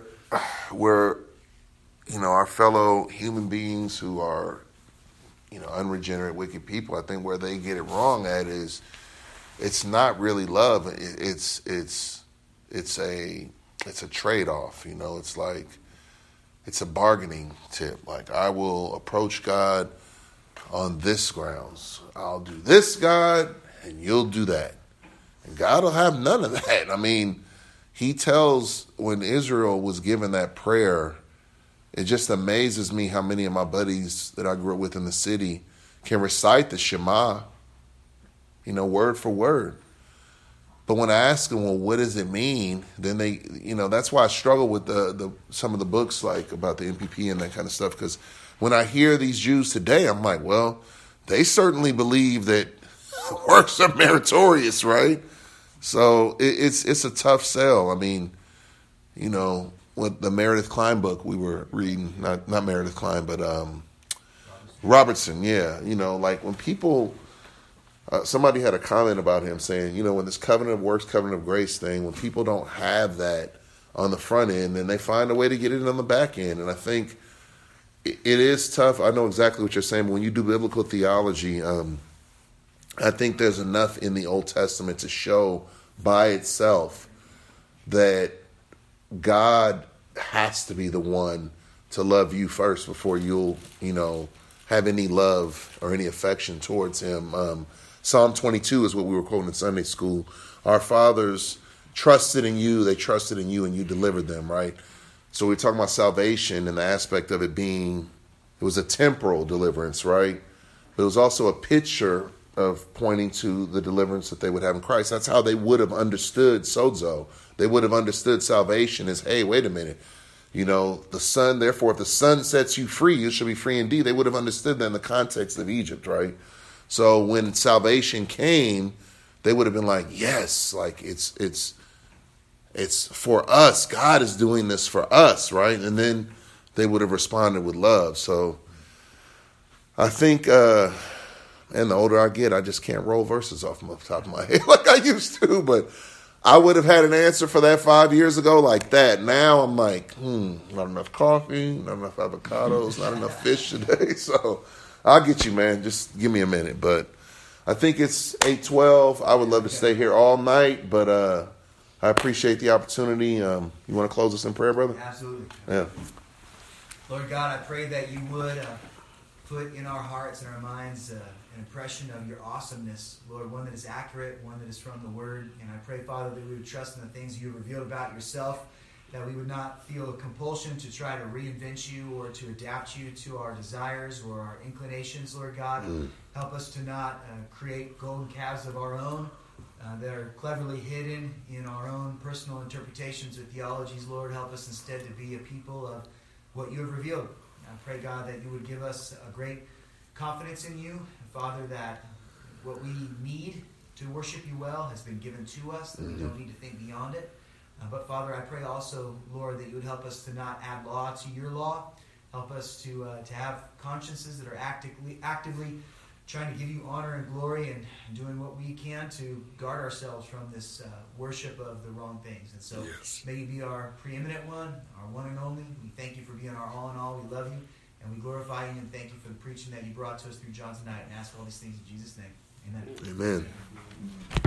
our fellow human beings who are unregenerate, wicked people, I think where they get it wrong at is it's not really love. It's a trade-off. It's like it's a bargaining tip. Like, I will approach God on this grounds. I'll do this, God, and you'll do that. And God will have none of that. I mean, he tells, when Israel was given that prayer, it just amazes me how many of my buddies that I grew up with in the city can recite the Shema, word for word. But when I ask them, well, what does it mean? Then they, that's why I struggle with some of the books like about the NPP and that kind of stuff. Because when I hear these Jews today, I'm like, well, they certainly believe that works are meritorious, right? So it's a tough sell. I mean, with the Meredith Klein book we were reading, not Meredith Klein, but Robertson, yeah. Like when people, somebody had a comment about him saying, when this covenant of works, covenant of grace thing, when people don't have that on the front end, then they find a way to get it on the back end. And I think it is tough. I know exactly what you're saying. But when you do biblical theology, I think there's enough in the Old Testament to show by itself that God has to be the one to love you first before you'll, have any love or any affection towards him. Psalm 22 is what we were quoting in Sunday school. Our fathers trusted in you, they trusted in you, and you delivered them, right? So we're talking about salvation and the aspect of it being, it was a temporal deliverance, right? But it was also a picture of pointing to the deliverance that they would have in Christ. That's how they would have understood sozo. They would have understood salvation as, hey, wait a minute. The Son, therefore, if the Son sets you free, you shall be free indeed. They would have understood that in the context of Egypt, right? So when salvation came, they would have been like, yes, like it's for us. God is doing this for us, right? And then they would have responded with love. So I think, and the older I get, I just can't roll verses off the top of my head like I used to. But I would have had an answer for that 5 years ago like that. Now I'm like, not enough coffee, not enough avocados, not enough fish today. So I'll get you, man. Just give me a minute. But I think it's 8:12. I would love to stay here all night, but I appreciate the opportunity. You want to close us in prayer, brother? Absolutely. Yeah. Lord God, I pray that you would put in our hearts and our minds an impression of your awesomeness, Lord, one that is accurate, one that is from the Word. And I pray, Father, that we would trust in the things you have revealed about yourself, that we would not feel a compulsion to try to reinvent you or to adapt you to our desires or our inclinations, Lord God. Help us to not create golden calves of our own that are cleverly hidden in our own personal interpretations or theologies, Lord. Help us instead to be a people of what you have revealed. I pray, God, that you would give us a great confidence in you, Father, that what we need to worship you well has been given to us, that we don't need to think beyond it. But Father, I pray also, Lord, that you would help us to not add law to your law. Help us to have consciences that are actively trying to give you honor and glory and doing what we can to guard ourselves from this worship of the wrong things. And so may you be our preeminent one, our one and only. We thank you for being our all in all. We love you and we glorify you and thank you for the preaching that you brought to us through John tonight, and ask all these things in Jesus' name. Amen. Amen.